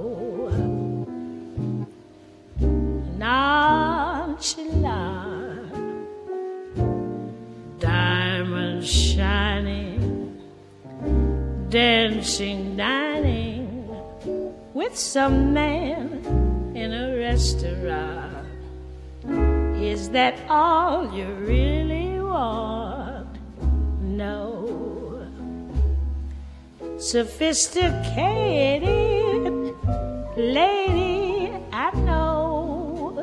Nonchalant, diamonds shining, dancing, dining with some man in a restaurant. Is that all you really want? No. Sophisticated lady, I know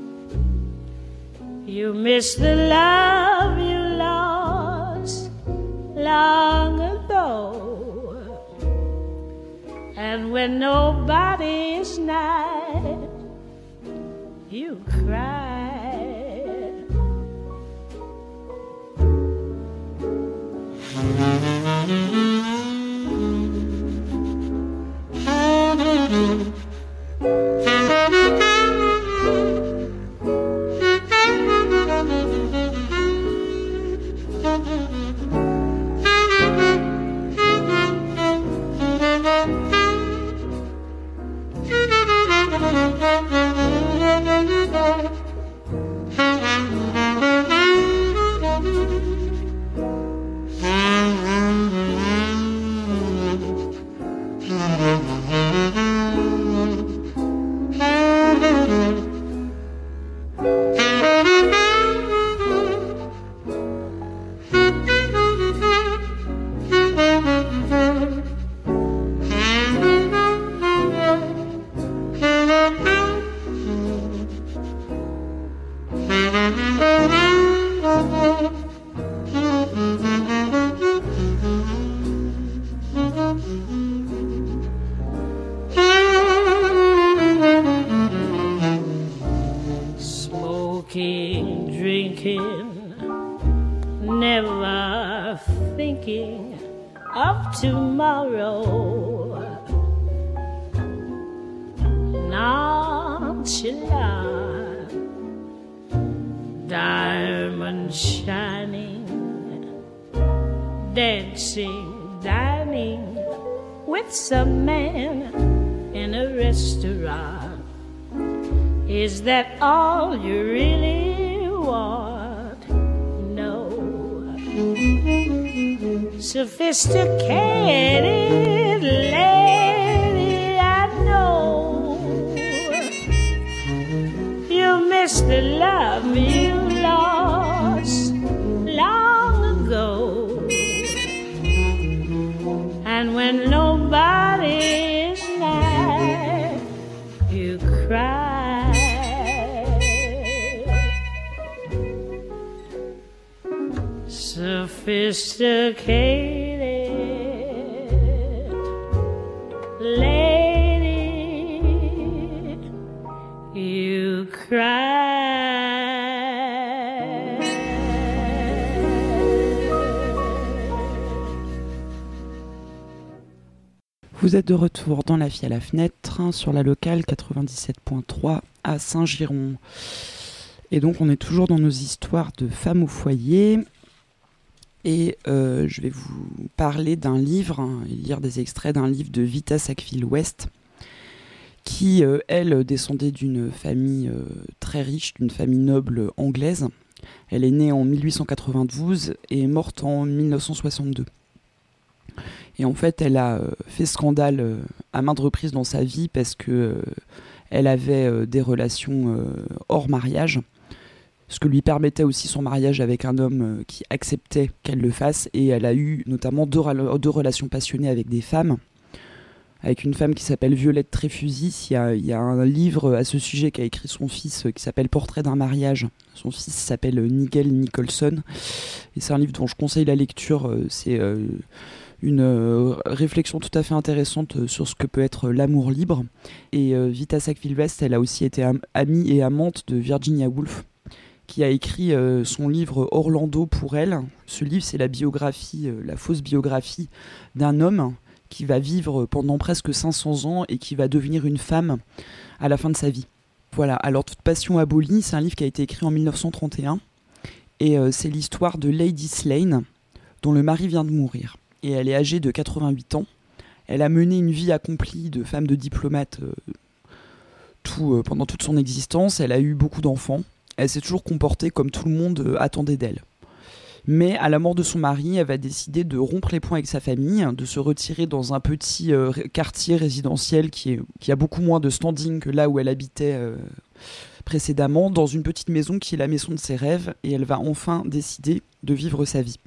you miss the love you lost long ago. And when nobody is nigh, you cry. never thinking of tomorrow. Nonchalant, diamond shining, dancing, dining with some man in a restaurant. Is that all you really want? No. Sophisticated lady, I know you missed the love you lost long ago. And when nobody is nigh, you cry. Sophisticated lady, you cry. Vous êtes de retour dans La Fille à la Fenêtre sur la locale quatre-vingt-dix-sept point trois à Saint-Giron. Et donc on est toujours dans nos histoires de femmes au foyer. Et euh, je vais vous parler d'un livre, hein, lire des extraits d'un livre de Vita Sackville-West, qui, euh, elle, descendait d'une famille euh, très riche, d'une famille noble anglaise. Elle est née en mille huit cent quatre-vingt-douze et est morte en mille neuf cent soixante-deux. Et en fait, elle a euh, fait scandale euh, à maintes reprises dans sa vie parce que euh, elle avait euh, des relations euh, hors mariage, ce que lui permettait aussi son mariage avec un homme euh, qui acceptait qu'elle le fasse. Et elle a eu notamment deux, deux relations passionnées avec des femmes, avec une femme qui s'appelle Violette Tréfusis. Il y a, il y a un livre à ce sujet qu'a écrit son fils euh, qui s'appelle Portrait d'un mariage. Son fils s'appelle euh, Nigel Nicholson. Et c'est un livre dont je conseille la lecture. Euh, c'est euh, une euh, réflexion tout à fait intéressante euh, sur ce que peut être l'amour libre. Et euh, Vita Sackville-West, elle a aussi été am- amie et amante de Virginia Woolf, qui a écrit euh, son livre Orlando pour elle. Ce livre, c'est la biographie, euh, la fausse biographie d'un homme qui va vivre pendant presque cinq cents ans et qui va devenir une femme à la fin de sa vie. Voilà, alors Toute passion abolie, c'est un livre qui a été écrit en mille neuf cent trente et un et euh, c'est l'histoire de Lady Slane, dont le mari vient de mourir. Et elle est âgée de quatre-vingt-huit ans. Elle a mené une vie accomplie de femme de diplomate euh, tout, euh, pendant toute son existence. Elle a eu beaucoup d'enfants. Elle s'est toujours comportée comme tout le monde euh, attendait d'elle. Mais à la mort de son mari, elle va décider de rompre les poings avec sa famille, de se retirer dans un petit euh, quartier résidentiel qui, est, qui a beaucoup moins de standing que là où elle habitait euh, précédemment, dans une petite maison qui est la maison de ses rêves, et elle va enfin décider de vivre sa vie.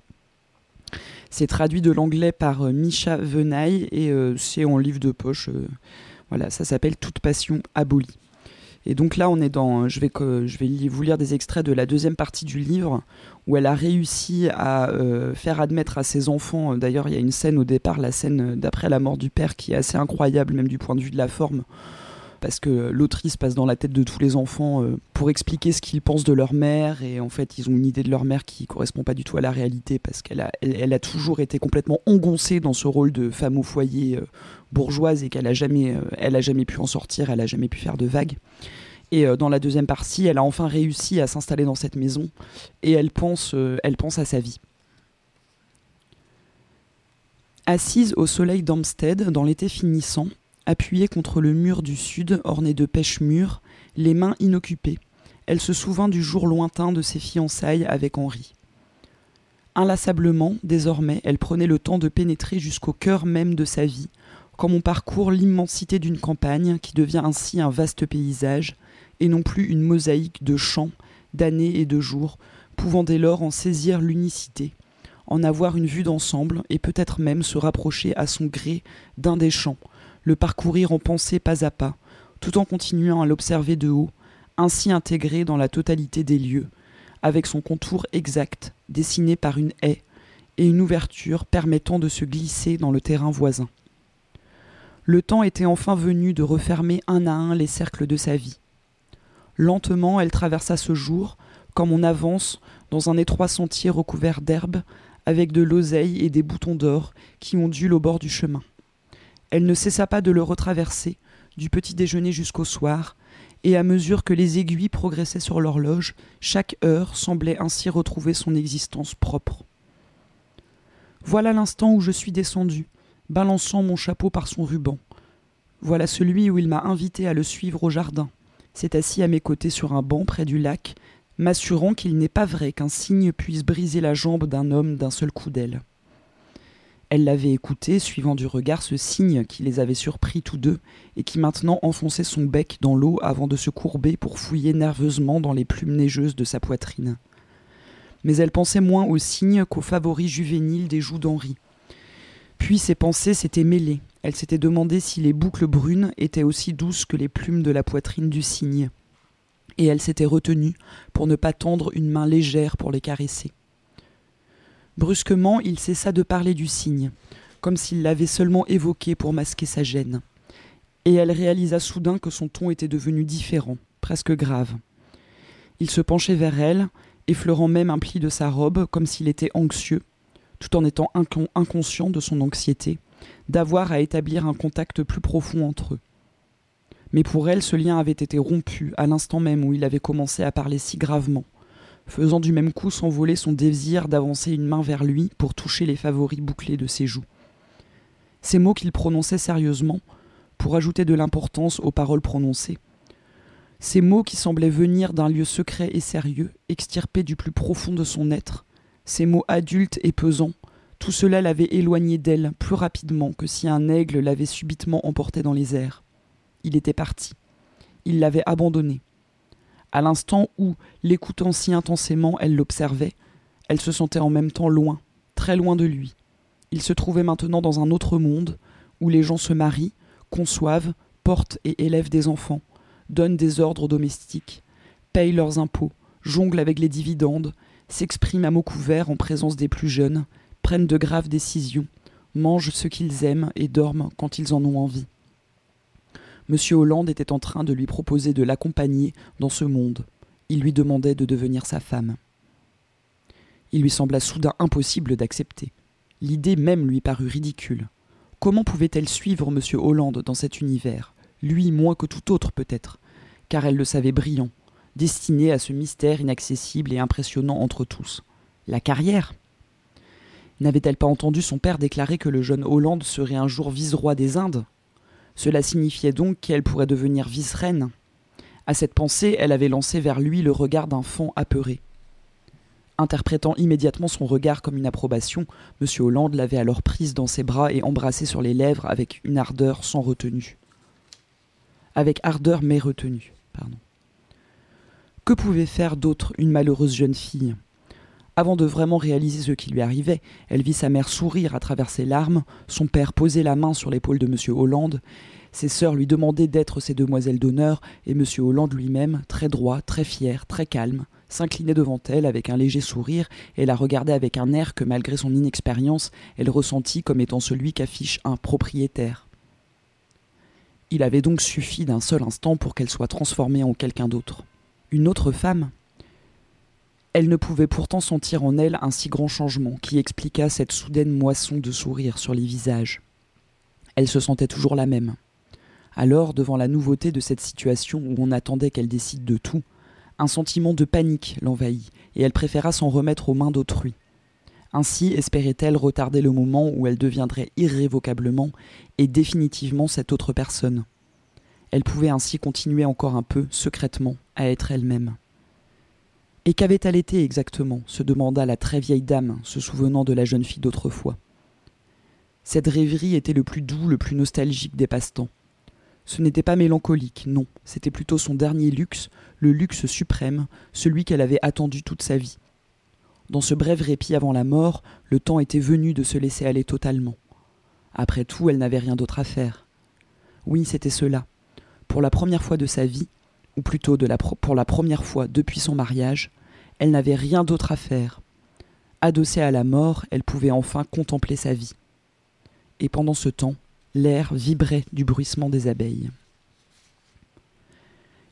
C'est traduit de l'anglais par euh, Misha Venaille et euh, c'est en livre de poche. Euh, voilà, ça s'appelle Toute passion abolie. Et donc là, on est dans, je vais, je vais vous lire des extraits de la deuxième partie du livre où elle a réussi à euh, faire admettre à ses enfants, d'ailleurs il y a une scène au départ, la scène d'après la mort du père qui est assez incroyable même du point de vue de la forme, parce que l'autrice passe dans la tête de tous les enfants euh, pour expliquer ce qu'ils pensent de leur mère, et en fait ils ont une idée de leur mère qui ne correspond pas du tout à la réalité, parce qu'elle a, elle, elle a toujours été complètement engoncée dans ce rôle de femme au foyer euh, bourgeoise, et qu'elle a jamais, euh, elle a jamais pu en sortir, elle a jamais pu faire de vagues. Et euh, dans la deuxième partie, elle a enfin réussi à s'installer dans cette maison, et elle pense, euh, elle pense à sa vie. Assise au soleil d'Hampstead, dans l'été finissant, appuyée contre le mur du sud, orné de pêche mûre, les mains inoccupées, elle se souvint du jour lointain de ses fiançailles avec Henri. Inlassablement, désormais, elle prenait le temps de pénétrer jusqu'au cœur même de sa vie, comme on parcourt l'immensité d'une campagne qui devient ainsi un vaste paysage, et non plus une mosaïque de champs, d'années et de jours, pouvant dès lors en saisir l'unicité, en avoir une vue d'ensemble et peut-être même se rapprocher à son gré d'un des champs, le parcourir en pensée pas à pas, tout en continuant à l'observer de haut, ainsi intégré dans la totalité des lieux, avec son contour exact, dessiné par une haie, et une ouverture permettant de se glisser dans le terrain voisin. Le temps était enfin venu de refermer un à un les cercles de sa vie. Lentement, elle traversa ce jour, comme on avance dans un étroit sentier recouvert d'herbe, avec de l'oseille et des boutons d'or qui ondulent au bord du chemin. Elle ne cessa pas de le retraverser, du petit déjeuner jusqu'au soir, et à mesure que les aiguilles progressaient sur l'horloge, chaque heure semblait ainsi retrouver son existence propre. Voilà l'instant où je suis descendu, balançant mon chapeau par son ruban. Voilà celui où il m'a invité à le suivre au jardin. S'est assis à mes côtés sur un banc près du lac, m'assurant qu'il n'est pas vrai qu'un cygne puisse briser la jambe d'un homme d'un seul coup d'aile. Elle l'avait écouté, suivant du regard ce cygne qui les avait surpris tous deux et qui maintenant enfonçait son bec dans l'eau avant de se courber pour fouiller nerveusement dans les plumes neigeuses de sa poitrine. Mais elle pensait moins au cygne qu'au favori juvénile des joues d'Henri. Puis ses pensées s'étaient mêlées. Elle s'était demandé si les boucles brunes étaient aussi douces que les plumes de la poitrine du cygne. Et elle s'était retenue pour ne pas tendre une main légère pour les caresser. Brusquement, il cessa de parler du cygne, comme s'il l'avait seulement évoqué pour masquer sa gêne. Et elle réalisa soudain que son ton était devenu différent, presque grave. Il se penchait vers elle, effleurant même un pli de sa robe, comme s'il était anxieux, tout en étant incon- inconscient de son anxiété, d'avoir à établir un contact plus profond entre eux. Mais pour elle, ce lien avait été rompu à l'instant même où il avait commencé à parler si gravement, faisant du même coup s'envoler son désir d'avancer une main vers lui pour toucher les favoris bouclés de ses joues. Ces mots qu'il prononçait sérieusement, pour ajouter de l'importance aux paroles prononcées, ces mots qui semblaient venir d'un lieu secret et sérieux, extirpés du plus profond de son être, ces mots adultes et pesants, tout cela l'avait éloigné d'elle plus rapidement que si un aigle l'avait subitement emporté dans les airs. Il était parti. Il l'avait abandonné. À l'instant où, l'écoutant si intensément, elle l'observait, elle se sentait en même temps loin, très loin de lui. Il se trouvait maintenant dans un autre monde, où les gens se marient, conçoivent, portent et élèvent des enfants, donnent des ordres domestiques, payent leurs impôts, jonglent avec les dividendes, s'expriment à mots couverts en présence des plus jeunes, prennent de graves décisions, mangent ce qu'ils aiment et dorment quand ils en ont envie. Monsieur Hollande était en train de lui proposer de l'accompagner dans ce monde. Il lui demandait de devenir sa femme. Il lui sembla soudain impossible d'accepter. L'idée même lui parut ridicule. Comment pouvait-elle suivre Monsieur Hollande dans cet univers, lui moins que tout autre peut-être, car elle le savait brillant, destiné à ce mystère inaccessible et impressionnant entre tous. La carrière ? N'avait-elle pas entendu son père déclarer que le jeune Hollande serait un jour vice-roi des Indes ? Cela signifiait donc qu'elle pourrait devenir vice-reine. À cette pensée, elle avait lancé vers lui le regard d'un faon apeuré. Interprétant immédiatement son regard comme une approbation, M. Hollande l'avait alors prise dans ses bras et embrassée sur les lèvres avec une ardeur sans retenue. Avec ardeur mais retenue, pardon. Que pouvait faire d'autre une malheureuse jeune fille ? Avant de vraiment réaliser ce qui lui arrivait, elle vit sa mère sourire à travers ses larmes, son père poser la main sur l'épaule de M. Hollande, ses sœurs lui demander d'être ses demoiselles d'honneur, et M. Hollande lui-même, très droit, très fier, très calme, s'inclinait devant elle avec un léger sourire et la regardait avec un air que, malgré son inexpérience, elle ressentit comme étant celui qu'affiche un propriétaire. Il avait donc suffi d'un seul instant pour qu'elle soit transformée en quelqu'un d'autre. Une autre femme ? Elle ne pouvait pourtant sentir en elle un si grand changement qui expliqua cette soudaine moisson de sourires sur les visages. Elle se sentait toujours la même. Alors, devant la nouveauté de cette situation où on attendait qu'elle décide de tout, un sentiment de panique l'envahit, et elle préféra s'en remettre aux mains d'autrui. Ainsi espérait-elle retarder le moment où elle deviendrait irrévocablement et définitivement cette autre personne. Elle pouvait ainsi continuer encore un peu, secrètement, à être elle-même. Et qu'avait-elle été exactement ? Se demanda la très vieille dame, se souvenant de la jeune fille d'autrefois. Cette rêverie était le plus doux, le plus nostalgique des passe-temps. Ce n'était pas mélancolique, non, c'était plutôt son dernier luxe, le luxe suprême, celui qu'elle avait attendu toute sa vie. Dans ce bref répit avant la mort, le temps était venu de se laisser aller totalement. Après tout, elle n'avait rien d'autre à faire. Oui, c'était cela. Pour la première fois de sa vie, ou plutôt de la pro- pour la première fois depuis son mariage, elle n'avait rien d'autre à faire. Adossée à la mort, elle pouvait enfin contempler sa vie. Et pendant ce temps, l'air vibrait du bruissement des abeilles.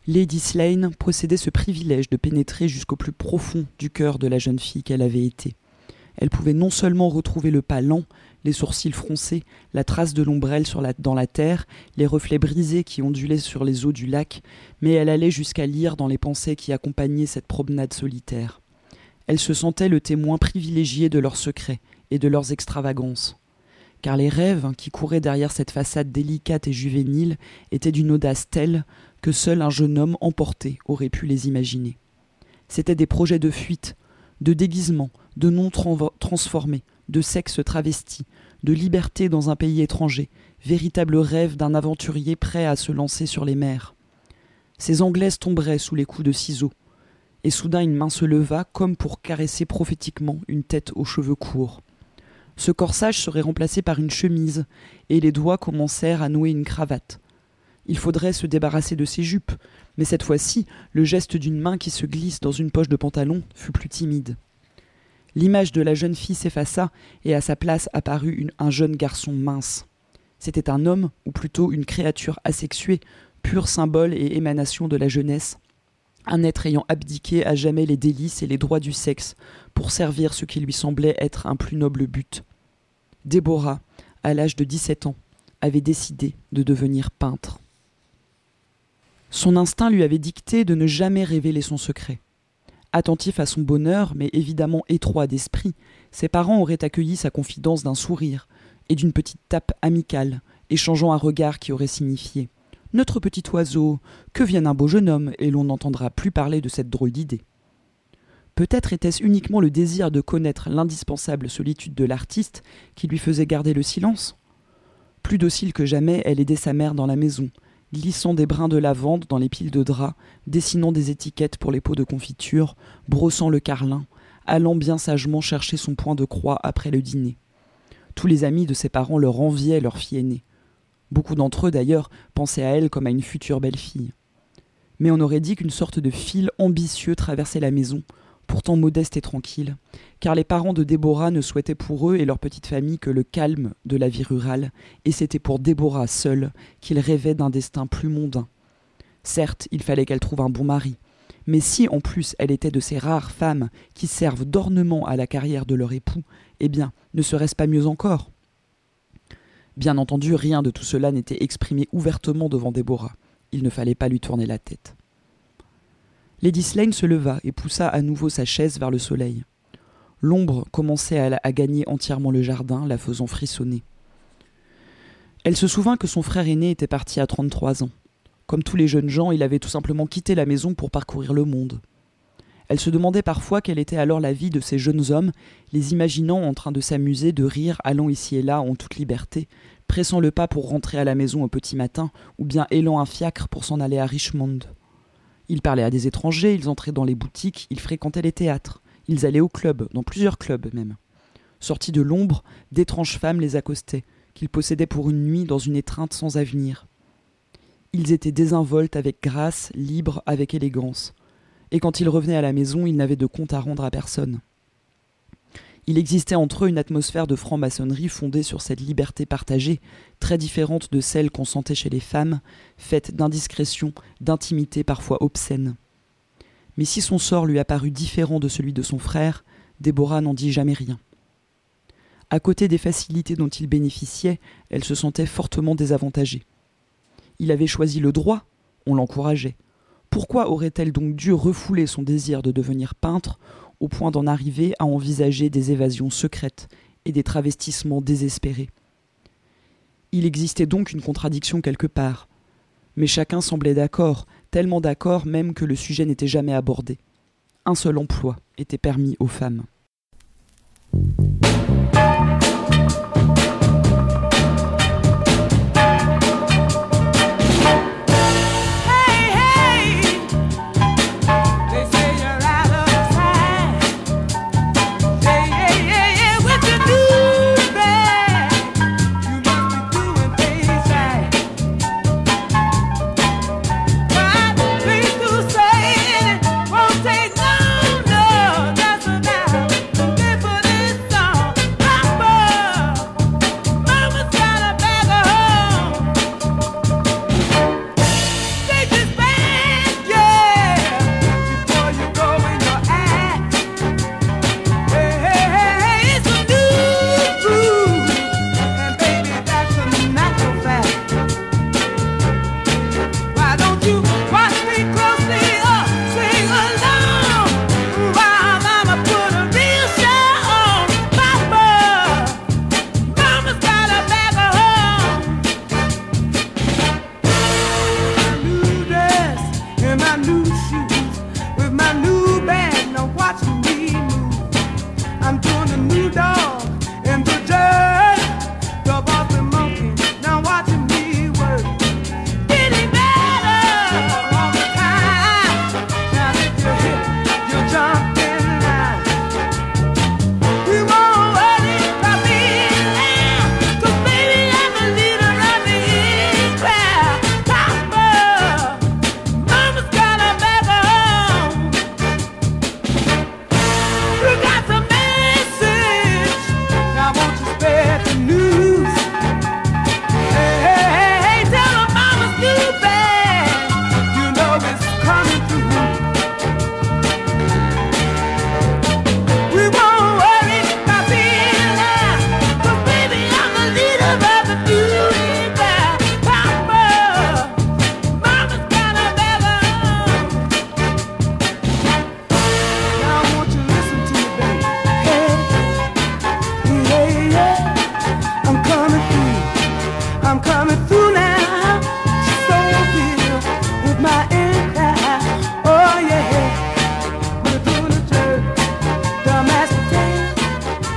Lady Slane possédait ce privilège de pénétrer jusqu'au plus profond du cœur de la jeune fille qu'elle avait été. Elle pouvait non seulement retrouver le pas lent, les sourcils froncés, la trace de l'ombrelle sur la, dans la terre, les reflets brisés qui ondulaient sur les eaux du lac, mais elle allait jusqu'à lire dans les pensées qui accompagnaient cette promenade solitaire. Elle se sentait le témoin privilégié de leurs secrets et de leurs extravagances. Car les rêves qui couraient derrière cette façade délicate et juvénile étaient d'une audace telle que seul un jeune homme emporté aurait pu les imaginer. C'étaient des projets de fuite, de déguisement, de noms transformés, de sexe travesti, de liberté dans un pays étranger, véritable rêve d'un aventurier prêt à se lancer sur les mers. Ces Anglaises tomberaient sous les coups de ciseaux, et soudain une main se leva comme pour caresser prophétiquement une tête aux cheveux courts. Ce corsage serait remplacé par une chemise, et les doigts commencèrent à nouer une cravate. Il faudrait se débarrasser de ses jupes, mais cette fois-ci, le geste d'une main qui se glisse dans une poche de pantalon fut plus timide. L'image de la jeune fille s'effaça, et à sa place apparut une, un jeune garçon mince. C'était un homme, ou plutôt une créature asexuée, pur symbole et émanation de la jeunesse, un être ayant abdiqué à jamais les délices et les droits du sexe pour servir ce qui lui semblait être un plus noble but. Déborah, à l'âge de dix-sept ans, avait décidé de devenir peintre. Son instinct lui avait dicté de ne jamais révéler son secret. Attentif à son bonheur, mais évidemment étroit d'esprit, ses parents auraient accueilli sa confidence d'un sourire et d'une petite tape amicale, échangeant un regard qui aurait signifié « Notre petit oiseau, que vienne un beau jeune homme, et l'on n'entendra plus parler de cette drôle d'idée. » Peut-être était-ce uniquement le désir de connaître l'indispensable solitude de l'artiste qui lui faisait garder le silence ? Plus docile que jamais, elle aidait sa mère dans la maison, glissant des brins de lavande dans les piles de draps, dessinant des étiquettes pour les pots de confiture, brossant le carlin, allant bien sagement chercher son point de croix après le dîner. Tous les amis de ses parents leur enviaient leur fille aînée. Beaucoup d'entre eux, d'ailleurs, pensaient à elle comme à une future belle-fille. Mais on aurait dit qu'une sorte de fil ambitieux traversait la maison, pourtant modeste et tranquille, car les parents de Déborah ne souhaitaient pour eux et leur petite famille que le calme de la vie rurale, et c'était pour Déborah seule qu'ils rêvaient d'un destin plus mondain. Certes, il fallait qu'elle trouve un bon mari, mais si en plus elle était de ces rares femmes qui servent d'ornement à la carrière de leur époux, eh bien, ne serait-ce pas mieux encore ? Bien entendu, rien de tout cela n'était exprimé ouvertement devant Déborah. Il ne fallait pas lui tourner la tête. Lady Slane se leva et poussa à nouveau sa chaise vers le soleil. L'ombre commençait à, à gagner entièrement le jardin, la faisant frissonner. Elle se souvint que son frère aîné était parti à trente-trois ans. Comme tous les jeunes gens, il avait tout simplement quitté la maison pour parcourir le monde. Elle se demandait parfois quelle était alors la vie de ces jeunes hommes, les imaginant en train de s'amuser, de rire, allant ici et là en toute liberté, pressant le pas pour rentrer à la maison au petit matin, ou bien hélant un fiacre pour s'en aller à Richmond. Ils parlaient à des étrangers, ils entraient dans les boutiques, ils fréquentaient les théâtres, ils allaient au club, dans plusieurs clubs même. Sortis de l'ombre, d'étranges femmes les accostaient, qu'ils possédaient pour une nuit dans une étreinte sans avenir. Ils étaient désinvoltes avec grâce, libres avec élégance. Et quand ils revenaient à la maison, ils n'avaient de compte à rendre à personne. Il existait entre eux une atmosphère de franc-maçonnerie fondée sur cette liberté partagée, très différente de celle qu'on sentait chez les femmes, faite d'indiscrétion, d'intimité parfois obscène. Mais si son sort lui apparut différent de celui de son frère, Déborah n'en dit jamais rien. À côté des facilités dont il bénéficiait, elle se sentait fortement désavantagée. Il avait choisi le droit, on l'encourageait. Pourquoi aurait-elle donc dû refouler son désir de devenir peintre au point d'en arriver à envisager des évasions secrètes et des travestissements désespérés ? Il existait donc une contradiction quelque part, mais chacun semblait d'accord, tellement d'accord même que le sujet n'était jamais abordé. Un seul emploi était permis aux femmes. Please do say it, won't take no, no, that's enough.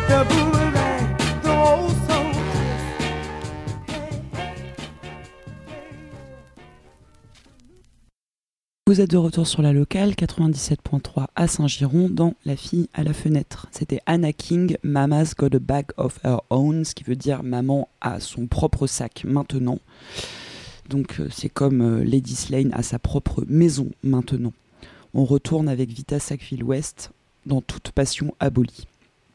the boomerang, the old soul Vous êtes de retour sur la locale quatre-vingt-dix-sept point trois à Saint-Giron dans La fille à la fenêtre. C'était Anna King, Mama's got a bag of her own, ce qui veut dire maman a son propre sac maintenant. Donc euh, c'est comme euh, Lady Slane a sa propre maison maintenant. On retourne avec Vita Sackville-West dans Toute passion abolie.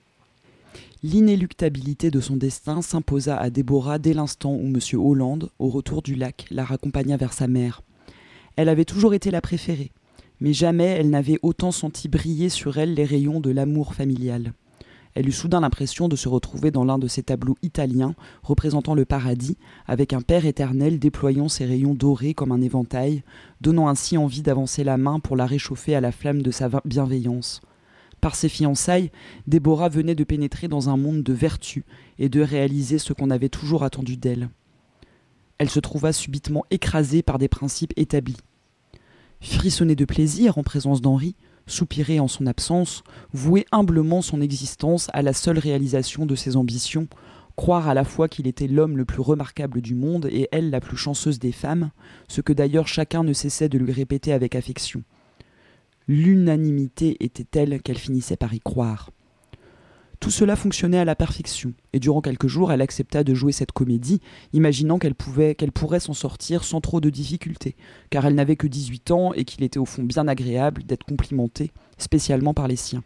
L'inéluctabilité de son destin s'imposa à Déborah dès l'instant où Monsieur Holland, au retour du lac, la raccompagna vers sa mère. Elle avait toujours été la préférée, mais jamais elle n'avait autant senti briller sur elle les rayons de l'amour familial. Elle eut soudain l'impression de se retrouver dans l'un de ces tableaux italiens représentant le paradis, avec un père éternel déployant ses rayons dorés comme un éventail, donnant ainsi envie d'avancer la main pour la réchauffer à la flamme de sa bienveillance. Par ses fiançailles, Déborah venait de pénétrer dans un monde de vertu et de réaliser ce qu'on avait toujours attendu d'elle. Elle se trouva subitement écrasée par des principes établis. Frissonner de plaisir en présence d'Henri, soupirer en son absence, vouer humblement son existence à la seule réalisation de ses ambitions, croire à la fois qu'il était l'homme le plus remarquable du monde et elle la plus chanceuse des femmes, ce que d'ailleurs chacun ne cessait de lui répéter avec affection. L'unanimité était telle qu'elle finissait par y croire. Tout cela fonctionnait à la perfection, et durant quelques jours, elle accepta de jouer cette comédie, imaginant qu'elle pouvait, qu'elle pourrait s'en sortir sans trop de difficultés, car elle n'avait que dix-huit ans et qu'il était au fond bien agréable d'être complimentée, spécialement par les siens.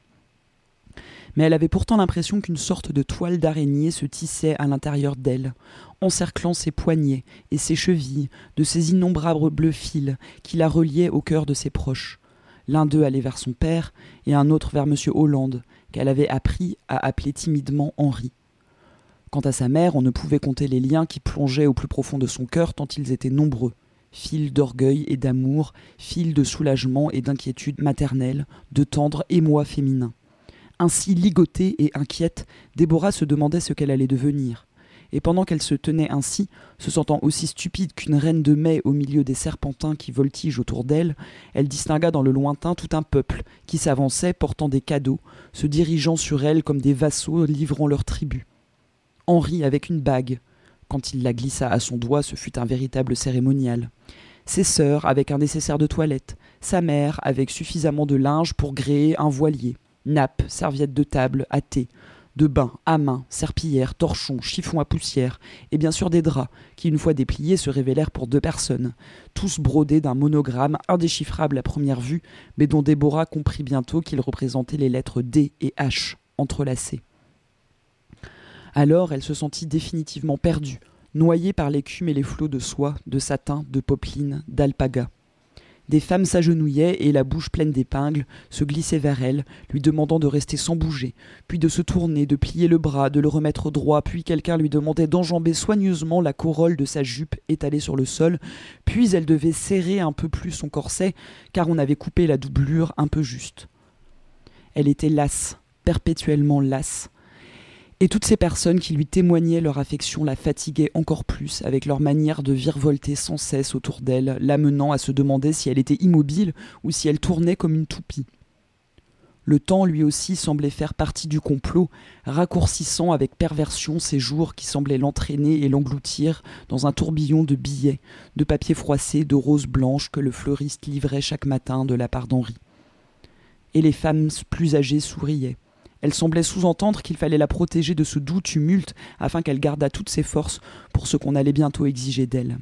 Mais elle avait pourtant l'impression qu'une sorte de toile d'araignée se tissait à l'intérieur d'elle, encerclant ses poignets et ses chevilles de ces innombrables fils qui la reliaient au cœur de ses proches. L'un d'eux allait vers son père et un autre vers Monsieur Holland, qu'elle avait appris à appeler timidement Henri. Quant à sa mère, on ne pouvait compter les liens qui plongeaient au plus profond de son cœur tant ils étaient nombreux. Fils d'orgueil et d'amour, fils de soulagement et d'inquiétude maternelle, de tendre émoi féminin. Ainsi ligotée et inquiète, Déborah se demandait ce qu'elle allait devenir. Et pendant qu'elle se tenait ainsi, se sentant aussi stupide qu'une reine de mai au milieu des serpentins qui voltigent autour d'elle, elle distingua dans le lointain tout un peuple qui s'avançait portant des cadeaux, se dirigeant sur elle comme des vassaux livrant leur tribut. Henri avec une bague. Quand il la glissa à son doigt, ce fut un véritable cérémonial. Ses sœurs avec un nécessaire de toilette, sa mère avec suffisamment de linge pour gréer un voilier, nappe, serviette de table, à thé, de bain, à main, serpillière, torchon, chiffon à poussière, et bien sûr des draps, qui une fois dépliés se révélèrent pour deux personnes, tous brodés d'un monogramme indéchiffrable à première vue, mais dont Déborah comprit bientôt qu'il représentait les lettres D et H, entrelacées. Alors elle se sentit définitivement perdue, noyée par l'écume et les flots de soie, de satin, de popeline, d'alpaga. Des femmes s'agenouillaient et, la bouche pleine d'épingles, se glissaient vers elle, lui demandant de rester sans bouger, puis de se tourner, de plier le bras, de le remettre droit, puis quelqu'un lui demandait d'enjamber soigneusement la corolle de sa jupe étalée sur le sol, puis elle devait serrer un peu plus son corset, car on avait coupé la doublure un peu juste. Elle était lasse, perpétuellement lasse, et toutes ces personnes qui lui témoignaient leur affection la fatiguaient encore plus avec leur manière de virevolter sans cesse autour d'elle, l'amenant à se demander si elle était immobile ou si elle tournait comme une toupie. Le temps lui aussi semblait faire partie du complot, raccourcissant avec perversion ces jours qui semblaient l'entraîner et l'engloutir dans un tourbillon de billets, de papier froissé, de roses blanches que le fleuriste livrait chaque matin de la part d'Henri. Et les femmes plus âgées souriaient. Elle semblait sous-entendre qu'il fallait la protéger de ce doux tumulte afin qu'elle gardât toutes ses forces pour ce qu'on allait bientôt exiger d'elle.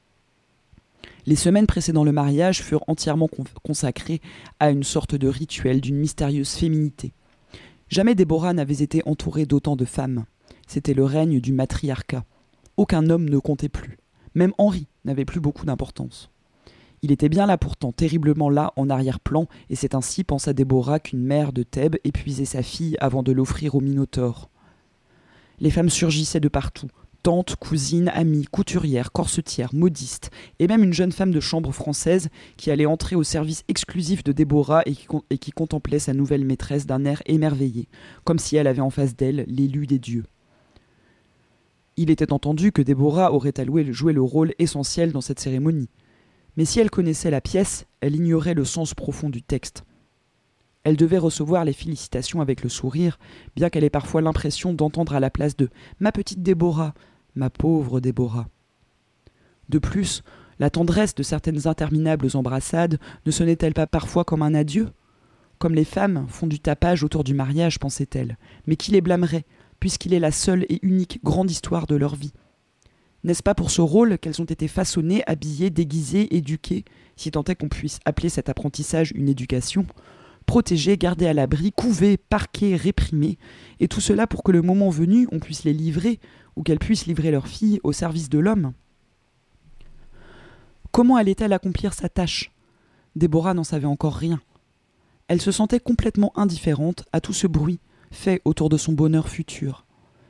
Les semaines précédant le mariage furent entièrement con- consacrées à une sorte de rituel d'une mystérieuse féminité. Jamais Déborah n'avait été entourée d'autant de femmes. C'était le règne du matriarcat. Aucun homme ne comptait plus. Même Henri n'avait plus beaucoup d'importance. Il était bien là pourtant, terriblement là en arrière-plan, et c'est ainsi, pensa Déborah, qu'une mère de Thèbes épuisait sa fille avant de l'offrir au Minotaure. Les femmes surgissaient de partout, tantes, cousines, amies, couturières, corsetières, modistes, et même une jeune femme de chambre française qui allait entrer au service exclusif de Déborah et qui, et qui contemplait sa nouvelle maîtresse d'un air émerveillé, comme si elle avait en face d'elle l'élu des dieux. Il était entendu que Déborah aurait alloué jouer le rôle essentiel dans cette cérémonie. Mais si elle connaissait la pièce, elle ignorait le sens profond du texte. Elle devait recevoir les félicitations avec le sourire, bien qu'elle ait parfois l'impression d'entendre à la place de « ma petite Déborah, ma pauvre Déborah ». De plus, la tendresse de certaines interminables embrassades ne sonnait-elle pas parfois comme un adieu ? Comme les femmes font du tapage autour du mariage, pensait-elle, mais qui les blâmerait, puisqu'il est la seule et unique grande histoire de leur vie ? N'est-ce pas pour ce rôle qu'elles ont été façonnées, habillées, déguisées, éduquées, si tant est qu'on puisse appeler cet apprentissage une éducation, protégées, gardées à l'abri, couvées, parquées, réprimées, et tout cela pour que le moment venu, on puisse les livrer, ou qu'elles puissent livrer leurs filles au service de l'homme ? Comment allait-elle accomplir sa tâche ? Déborah n'en savait encore rien. Elle se sentait complètement indifférente à tout ce bruit fait autour de son bonheur futur.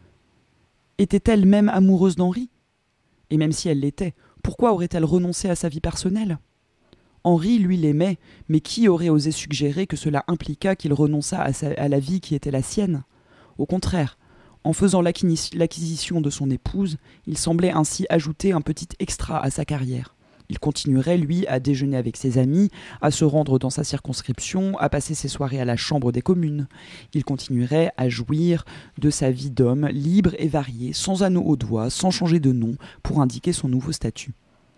Était-elle même amoureuse d'Henri ? Et même si elle l'était, pourquoi aurait-elle renoncé à sa vie personnelle ? Henri, lui, l'aimait, mais qui aurait osé suggérer que cela impliqua qu'il renonçât à, sa, à la vie qui était la sienne ? Au contraire, en faisant l'acquisition de son épouse, il semblait ainsi ajouter un petit extra à sa carrière. Il continuerait, lui, à déjeuner avec ses amis, à se rendre dans sa circonscription, à passer ses soirées à la Chambre des communes. Il continuerait à jouir de sa vie d'homme, libre et varié, sans anneau au doigt, sans changer de nom, pour indiquer son nouveau statut.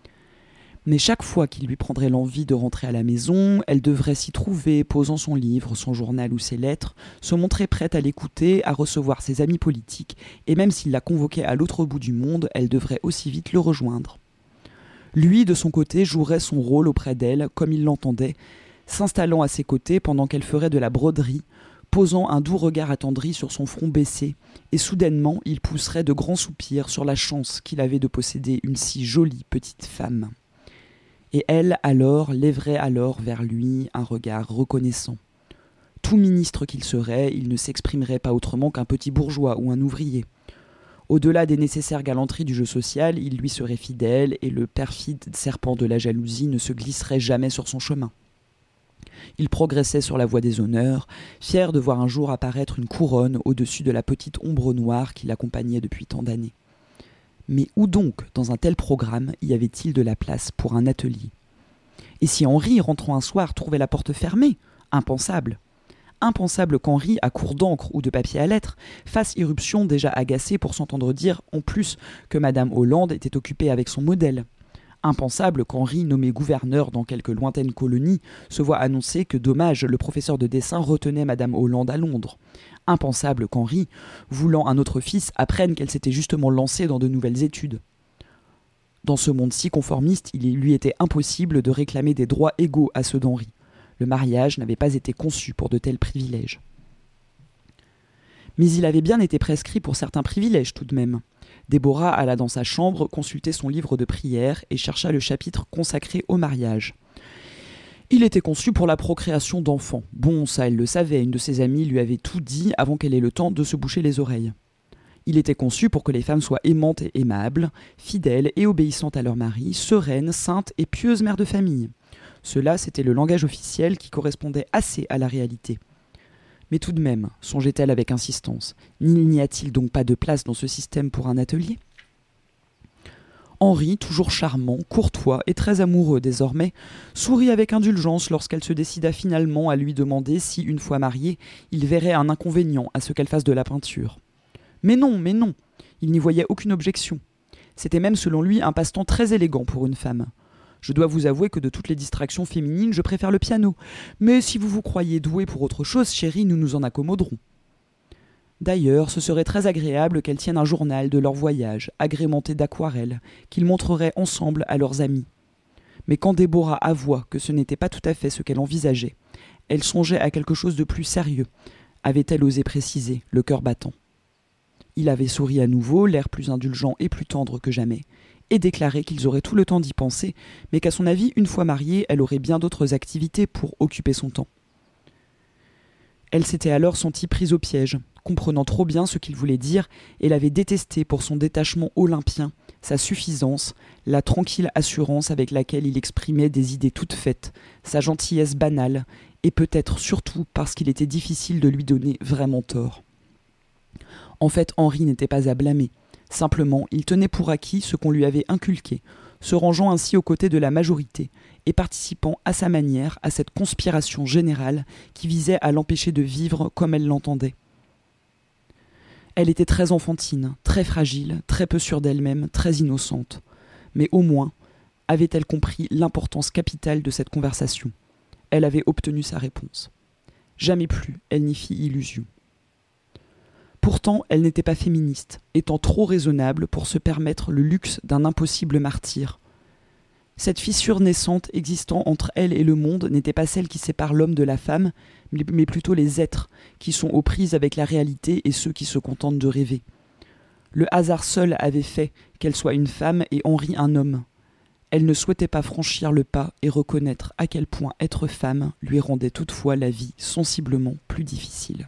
Mais chaque fois qu'il lui prendrait l'envie de rentrer à la maison, elle devrait s'y trouver, posant son livre, son journal ou ses lettres, se montrer prête à l'écouter, à recevoir ses amis politiques, et même s'il la convoquait à l'autre bout du monde, elle devrait aussi vite le rejoindre. Lui, de son côté, jouerait son rôle auprès d'elle, comme il l'entendait, s'installant à ses côtés pendant qu'elle ferait de la broderie, posant un doux regard attendri sur son front baissé, et soudainement il pousserait de grands soupirs sur la chance qu'il avait de posséder une si jolie petite femme. Et elle, alors, lèverait alors vers lui un regard reconnaissant. Tout ministre qu'il serait, il ne s'exprimerait pas autrement qu'un petit bourgeois ou un ouvrier. Au-delà des nécessaires galanteries du jeu social, il lui serait fidèle et le perfide serpent de la jalousie ne se glisserait jamais sur son chemin. Il progressait sur la voie des honneurs, fier de voir un jour apparaître une couronne au-dessus de la petite ombre noire qui l'accompagnait depuis tant d'années. Mais où donc, dans un tel programme, y avait-il de la place pour un atelier ? Et si Henri, rentrant un soir, trouvait la porte fermée ? Impensable. Impensable qu'Henri, à court d'encre ou de papier à lettres, fasse irruption déjà agacée pour s'entendre dire, en plus, que Madame Hollande était occupée avec son modèle. Impensable qu'Henri, nommé gouverneur dans quelque lointaine colonie, se voit annoncer que, dommage, le professeur de dessin retenait Madame Hollande à Londres. Impensable qu'Henri, voulant un autre fils, apprenne qu'elle s'était justement lancée dans de nouvelles études. Dans ce monde si conformiste, il lui était impossible de réclamer des droits égaux à ceux d'Henri. Le mariage n'avait pas été conçu pour de tels privilèges. Mais il avait bien été prescrit pour certains privilèges tout de même. Déborah alla dans sa chambre consulter son livre de prière et chercha le chapitre consacré au mariage. Il était conçu pour la procréation d'enfants. Bon, ça elle le savait, une de ses amies lui avait tout dit avant qu'elle ait le temps de se boucher les oreilles. Il était conçu pour que les femmes soient aimantes et aimables, fidèles et obéissantes à leur mari, sereines, saintes et pieuses mères de famille. Cela, c'était le langage officiel qui correspondait assez à la réalité. Mais tout de même, songeait-elle avec insistance, n'y a-t-il donc pas de place dans ce système pour un atelier ? Henri, toujours charmant, courtois et très amoureux désormais, sourit avec indulgence lorsqu'elle se décida finalement à lui demander si, une fois marié, il verrait un inconvénient à ce qu'elle fasse de la peinture. Mais non, mais non, il n'y voyait aucune objection. C'était même selon lui un passe-temps très élégant pour une femme. Je dois vous avouer que de toutes les distractions féminines, je préfère le piano. Mais si vous vous croyez douée pour autre chose, chérie, nous nous en accommoderons. D'ailleurs, ce serait très agréable qu'elles tiennent un journal de leur voyage, agrémenté d'aquarelles, qu'ils montreraient ensemble à leurs amis. Mais quand Déborah avoua que ce n'était pas tout à fait ce qu'elle envisageait, elle songeait à quelque chose de plus sérieux, avait-elle osé préciser, le cœur battant. Il avait souri à nouveau, l'air plus indulgent et plus tendre que jamais, et déclaré qu'ils auraient tout le temps d'y penser, mais qu'à son avis, une fois mariée, elle aurait bien d'autres activités pour occuper son temps. Elle s'était alors sentie prise au piège, comprenant trop bien ce qu'il voulait dire, et l'avait détesté pour son détachement olympien, sa suffisance, la tranquille assurance avec laquelle il exprimait des idées toutes faites, sa gentillesse banale, et peut-être surtout parce qu'il était difficile de lui donner vraiment tort. En fait, Henri n'était pas à blâmer. Simplement, il tenait pour acquis ce qu'on lui avait inculqué, se rangeant ainsi aux côtés de la majorité, et participant à sa manière à cette conspiration générale qui visait à l'empêcher de vivre comme elle l'entendait. Elle était très enfantine, très fragile, très peu sûre d'elle-même, très innocente. Mais au moins, avait-elle compris l'importance capitale de cette conversation. Elle avait obtenu sa réponse. Jamais plus elle n'y fit illusion. Pourtant, elle n'était pas féministe, étant trop raisonnable pour se permettre le luxe d'un impossible martyre. Cette fissure naissante existant entre elle et le monde n'était pas celle qui sépare l'homme de la femme, mais plutôt les êtres qui sont aux prises avec la réalité et ceux qui se contentent de rêver. Le hasard seul avait fait qu'elle soit une femme et Henri un homme. Elle ne souhaitait pas franchir le pas et reconnaître à quel point être femme lui rendait toutefois la vie sensiblement plus difficile.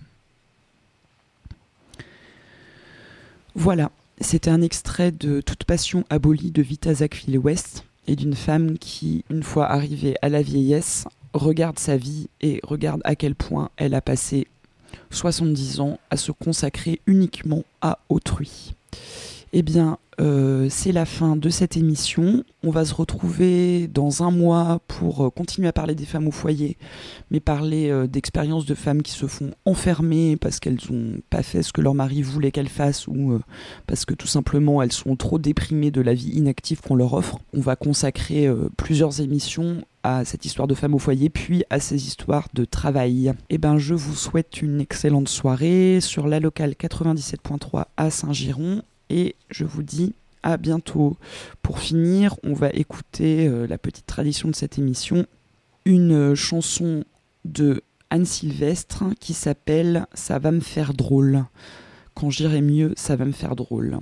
Voilà, c'était un extrait de Toute passion abolie de Vita Sackville-West et d'une femme qui, une fois arrivée à la vieillesse, regarde sa vie et regarde à quel point elle a passé soixante-dix ans à se consacrer uniquement à autrui. Eh bien, euh, c'est la fin de cette émission. On va se retrouver dans un mois pour euh, continuer à parler des femmes au foyer, mais parler euh, d'expériences de femmes qui se font enfermer parce qu'elles n'ont pas fait ce que leur mari voulait qu'elles fassent ou euh, parce que tout simplement elles sont trop déprimées de la vie inactive qu'on leur offre. On va consacrer euh, plusieurs émissions à cette histoire de femmes au foyer, puis à ces histoires de travail. Eh ben, je vous souhaite une excellente soirée sur la locale quatre-vingt-dix-sept point trois à Saint-Giron. Et je vous dis à bientôt. Pour finir, on va écouter euh, la petite tradition de cette émission, une euh, chanson de Anne Sylvestre qui s'appelle « Ça va me faire drôle ». Quand j'irai mieux, ça va me faire drôle.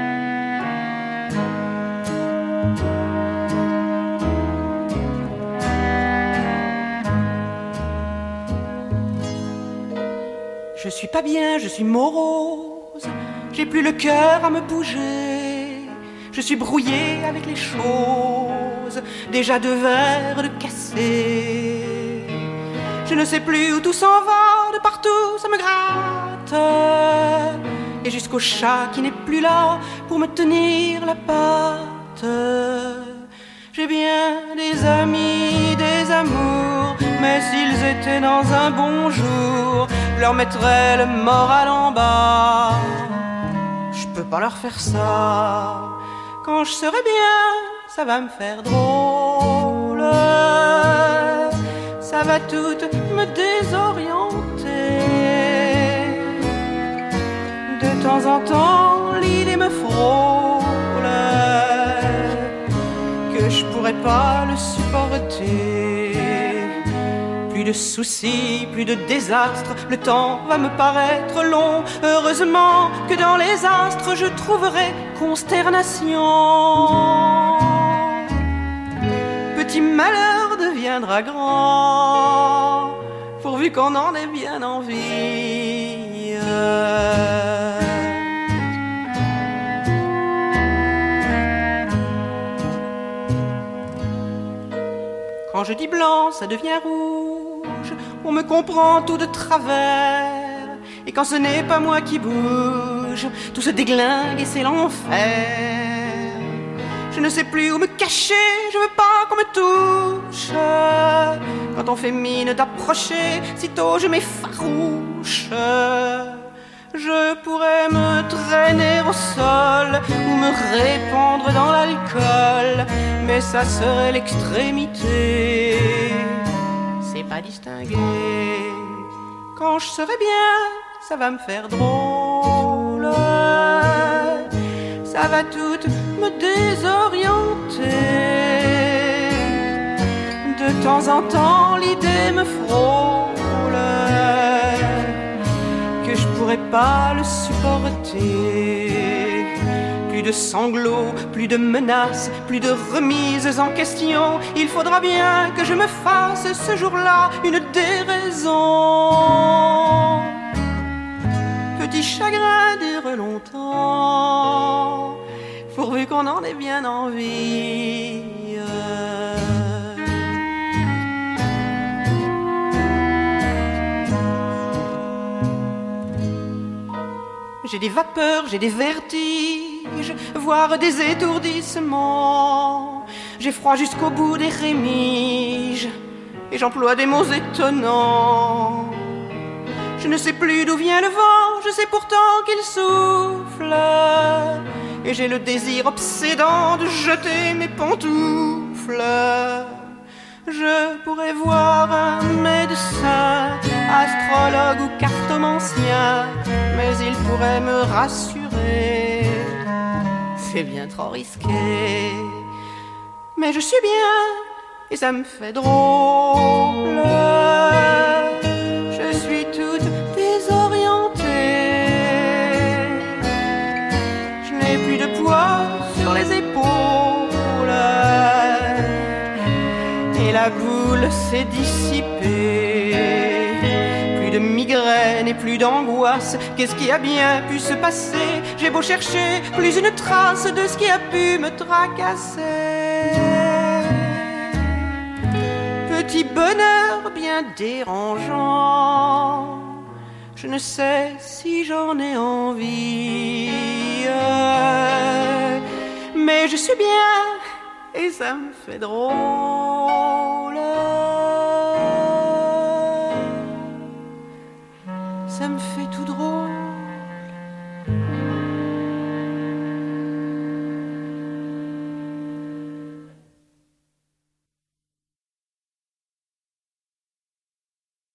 Je suis pas bien, je suis morose. J'ai plus le cœur à me bouger. Je suis brouillé avec les choses, déjà deux verres de cassé. Je ne sais plus où tout s'en va, de partout ça me gratte. Et jusqu'au chat qui n'est plus là pour me tenir la patte. J'ai bien des amis, des amours, mais s'ils étaient dans un bon jour, je leur mettrais le moral en bas. Je peux pas leur faire ça. Quand je serai bien, ça va me faire drôle. Ça va tout me désorienter. De temps en temps, l'idée me frôle que je pourrais pas le supporter. Plus de soucis, plus de désastres, le temps va me paraître long. Heureusement que dans les astres je trouverai consternation. Petit malheur deviendra grand, pourvu qu'on en ait bien envie. Quand je dis blanc, ça devient rouge. On me comprend tout de travers. Et quand ce n'est pas moi qui bouge, tout se déglingue et c'est l'enfer. Je ne sais plus où me cacher, je veux pas qu'on me touche. Quand on fait mine d'approcher, sitôt je m'effarouche. Je pourrais me traîner au sol ou me répandre dans l'alcool, mais ça serait l'extrémité. C'est pas distingué. Quand je serai bien, ça va me faire drôle. Ça va tout me désorienter. De temps en temps, l'idée me frôle que je pourrais pas le supporter. Plus de sanglots, plus de menaces, plus de remises en question. Il faudra bien que je me fasse ce jour-là une déraison. Petit chagrin dure longtemps, pourvu qu'on en ait bien envie. J'ai des vapeurs, j'ai des vertiges, voire des étourdissements. J'ai froid jusqu'au bout des rémiges et j'emploie des mots étonnants. Je ne sais plus d'où vient le vent, je sais pourtant qu'il souffle. Et j'ai le désir obsédant de jeter mes pantoufles. Je pourrais voir un médecin, astrologue ou cartomancien, mais il pourrait me rassurer. C'est bien trop risqué. Mais je suis bien et ça me fait drôle. Je suis toute désorientée. Je n'ai plus de poids sur les épaules. Et la boule s'est dissipée. Plus de migraine et plus d'angoisse. Qu'est-ce qui a bien pu se passer? J'ai beau chercher, plus une trace de ce qui a pu me tracasser. Petit bonheur bien dérangeant, je ne sais si j'en ai envie. Mais je suis bien et ça me fait drôle. Ça me fait tout drôle.